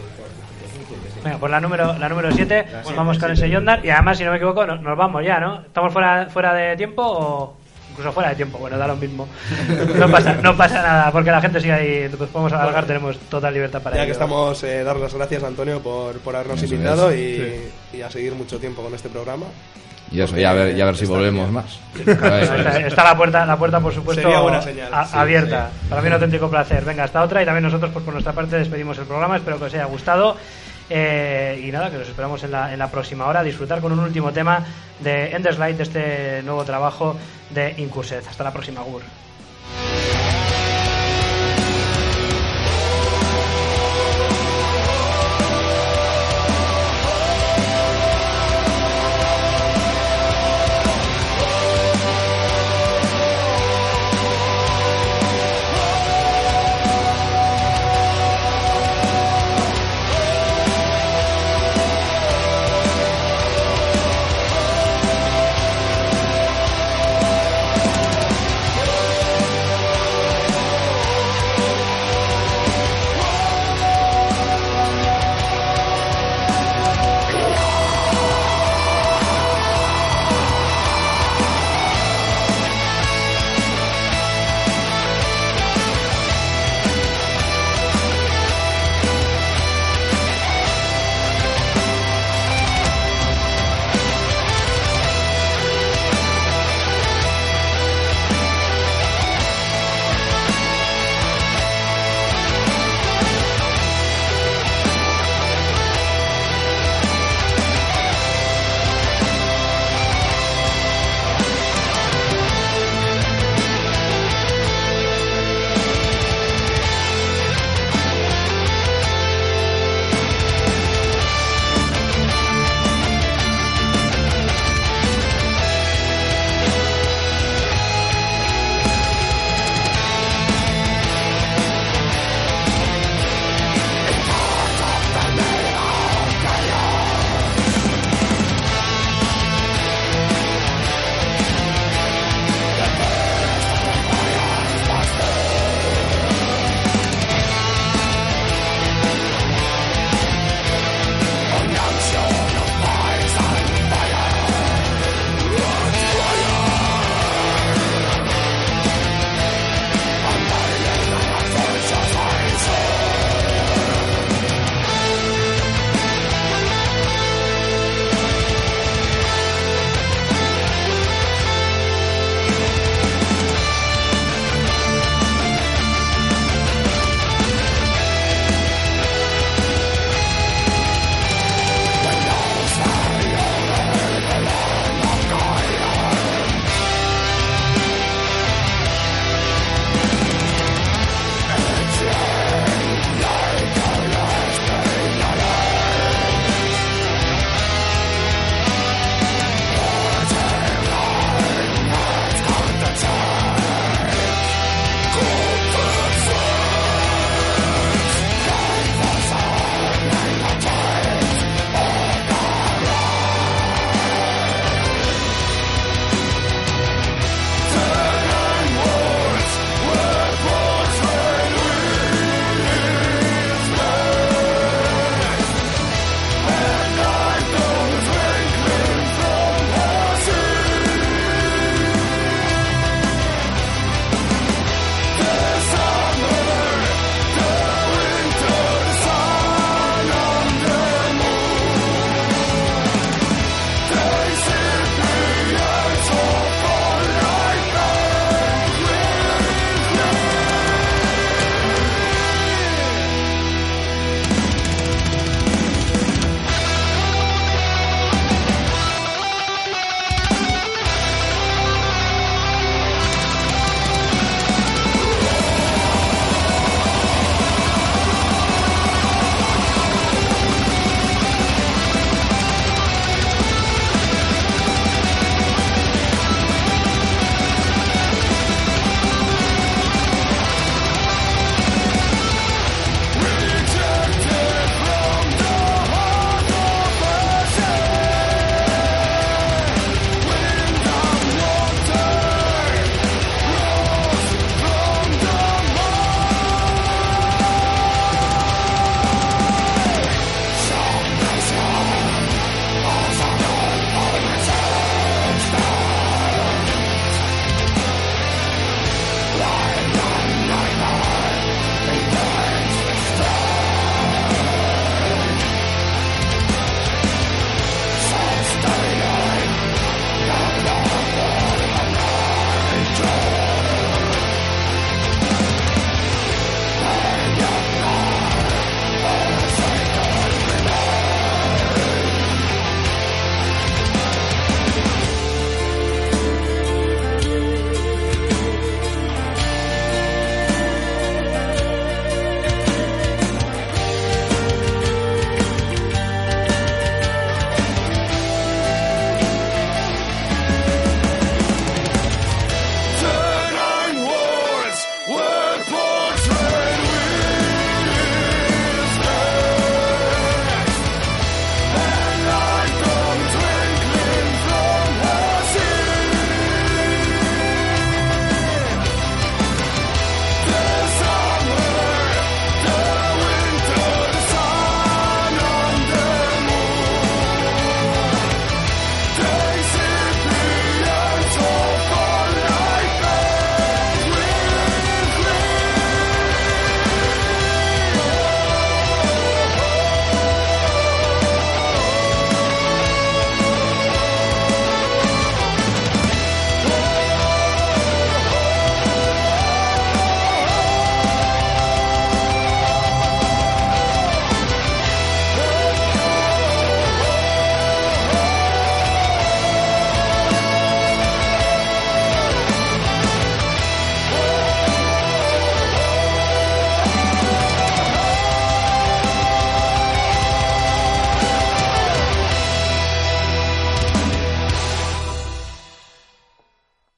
A: Venga, pues la número 7. Vamos con ese Jotnar. Y además, si no me equivoco, nos vamos ya, ¿no? ¿Estamos fuera de tiempo o...? Incluso fuera de tiempo, bueno, da lo mismo. No pasa nada, porque la gente sigue ahí, pues podemos alargar, tenemos total libertad para
E: Ya
A: ello.
E: que estamos, dar las gracias a Antonio por habernos
G: Eso
E: invitado
G: es.
E: y a seguir mucho tiempo con este programa.
G: Y eso, y a ver si volvemos más.
A: Está la puerta, por supuesto,
E: Sería buena señal.
A: abierta. Para mí un auténtico placer. Venga, hasta otra, y también nosotros, pues por nuestra parte, despedimos el programa. Espero que os haya gustado. Y nada, que nos esperamos en la próxima hora. Disfrutar con un último tema de Endless Light, de este nuevo trabajo de Incursed. Hasta la próxima, Gur.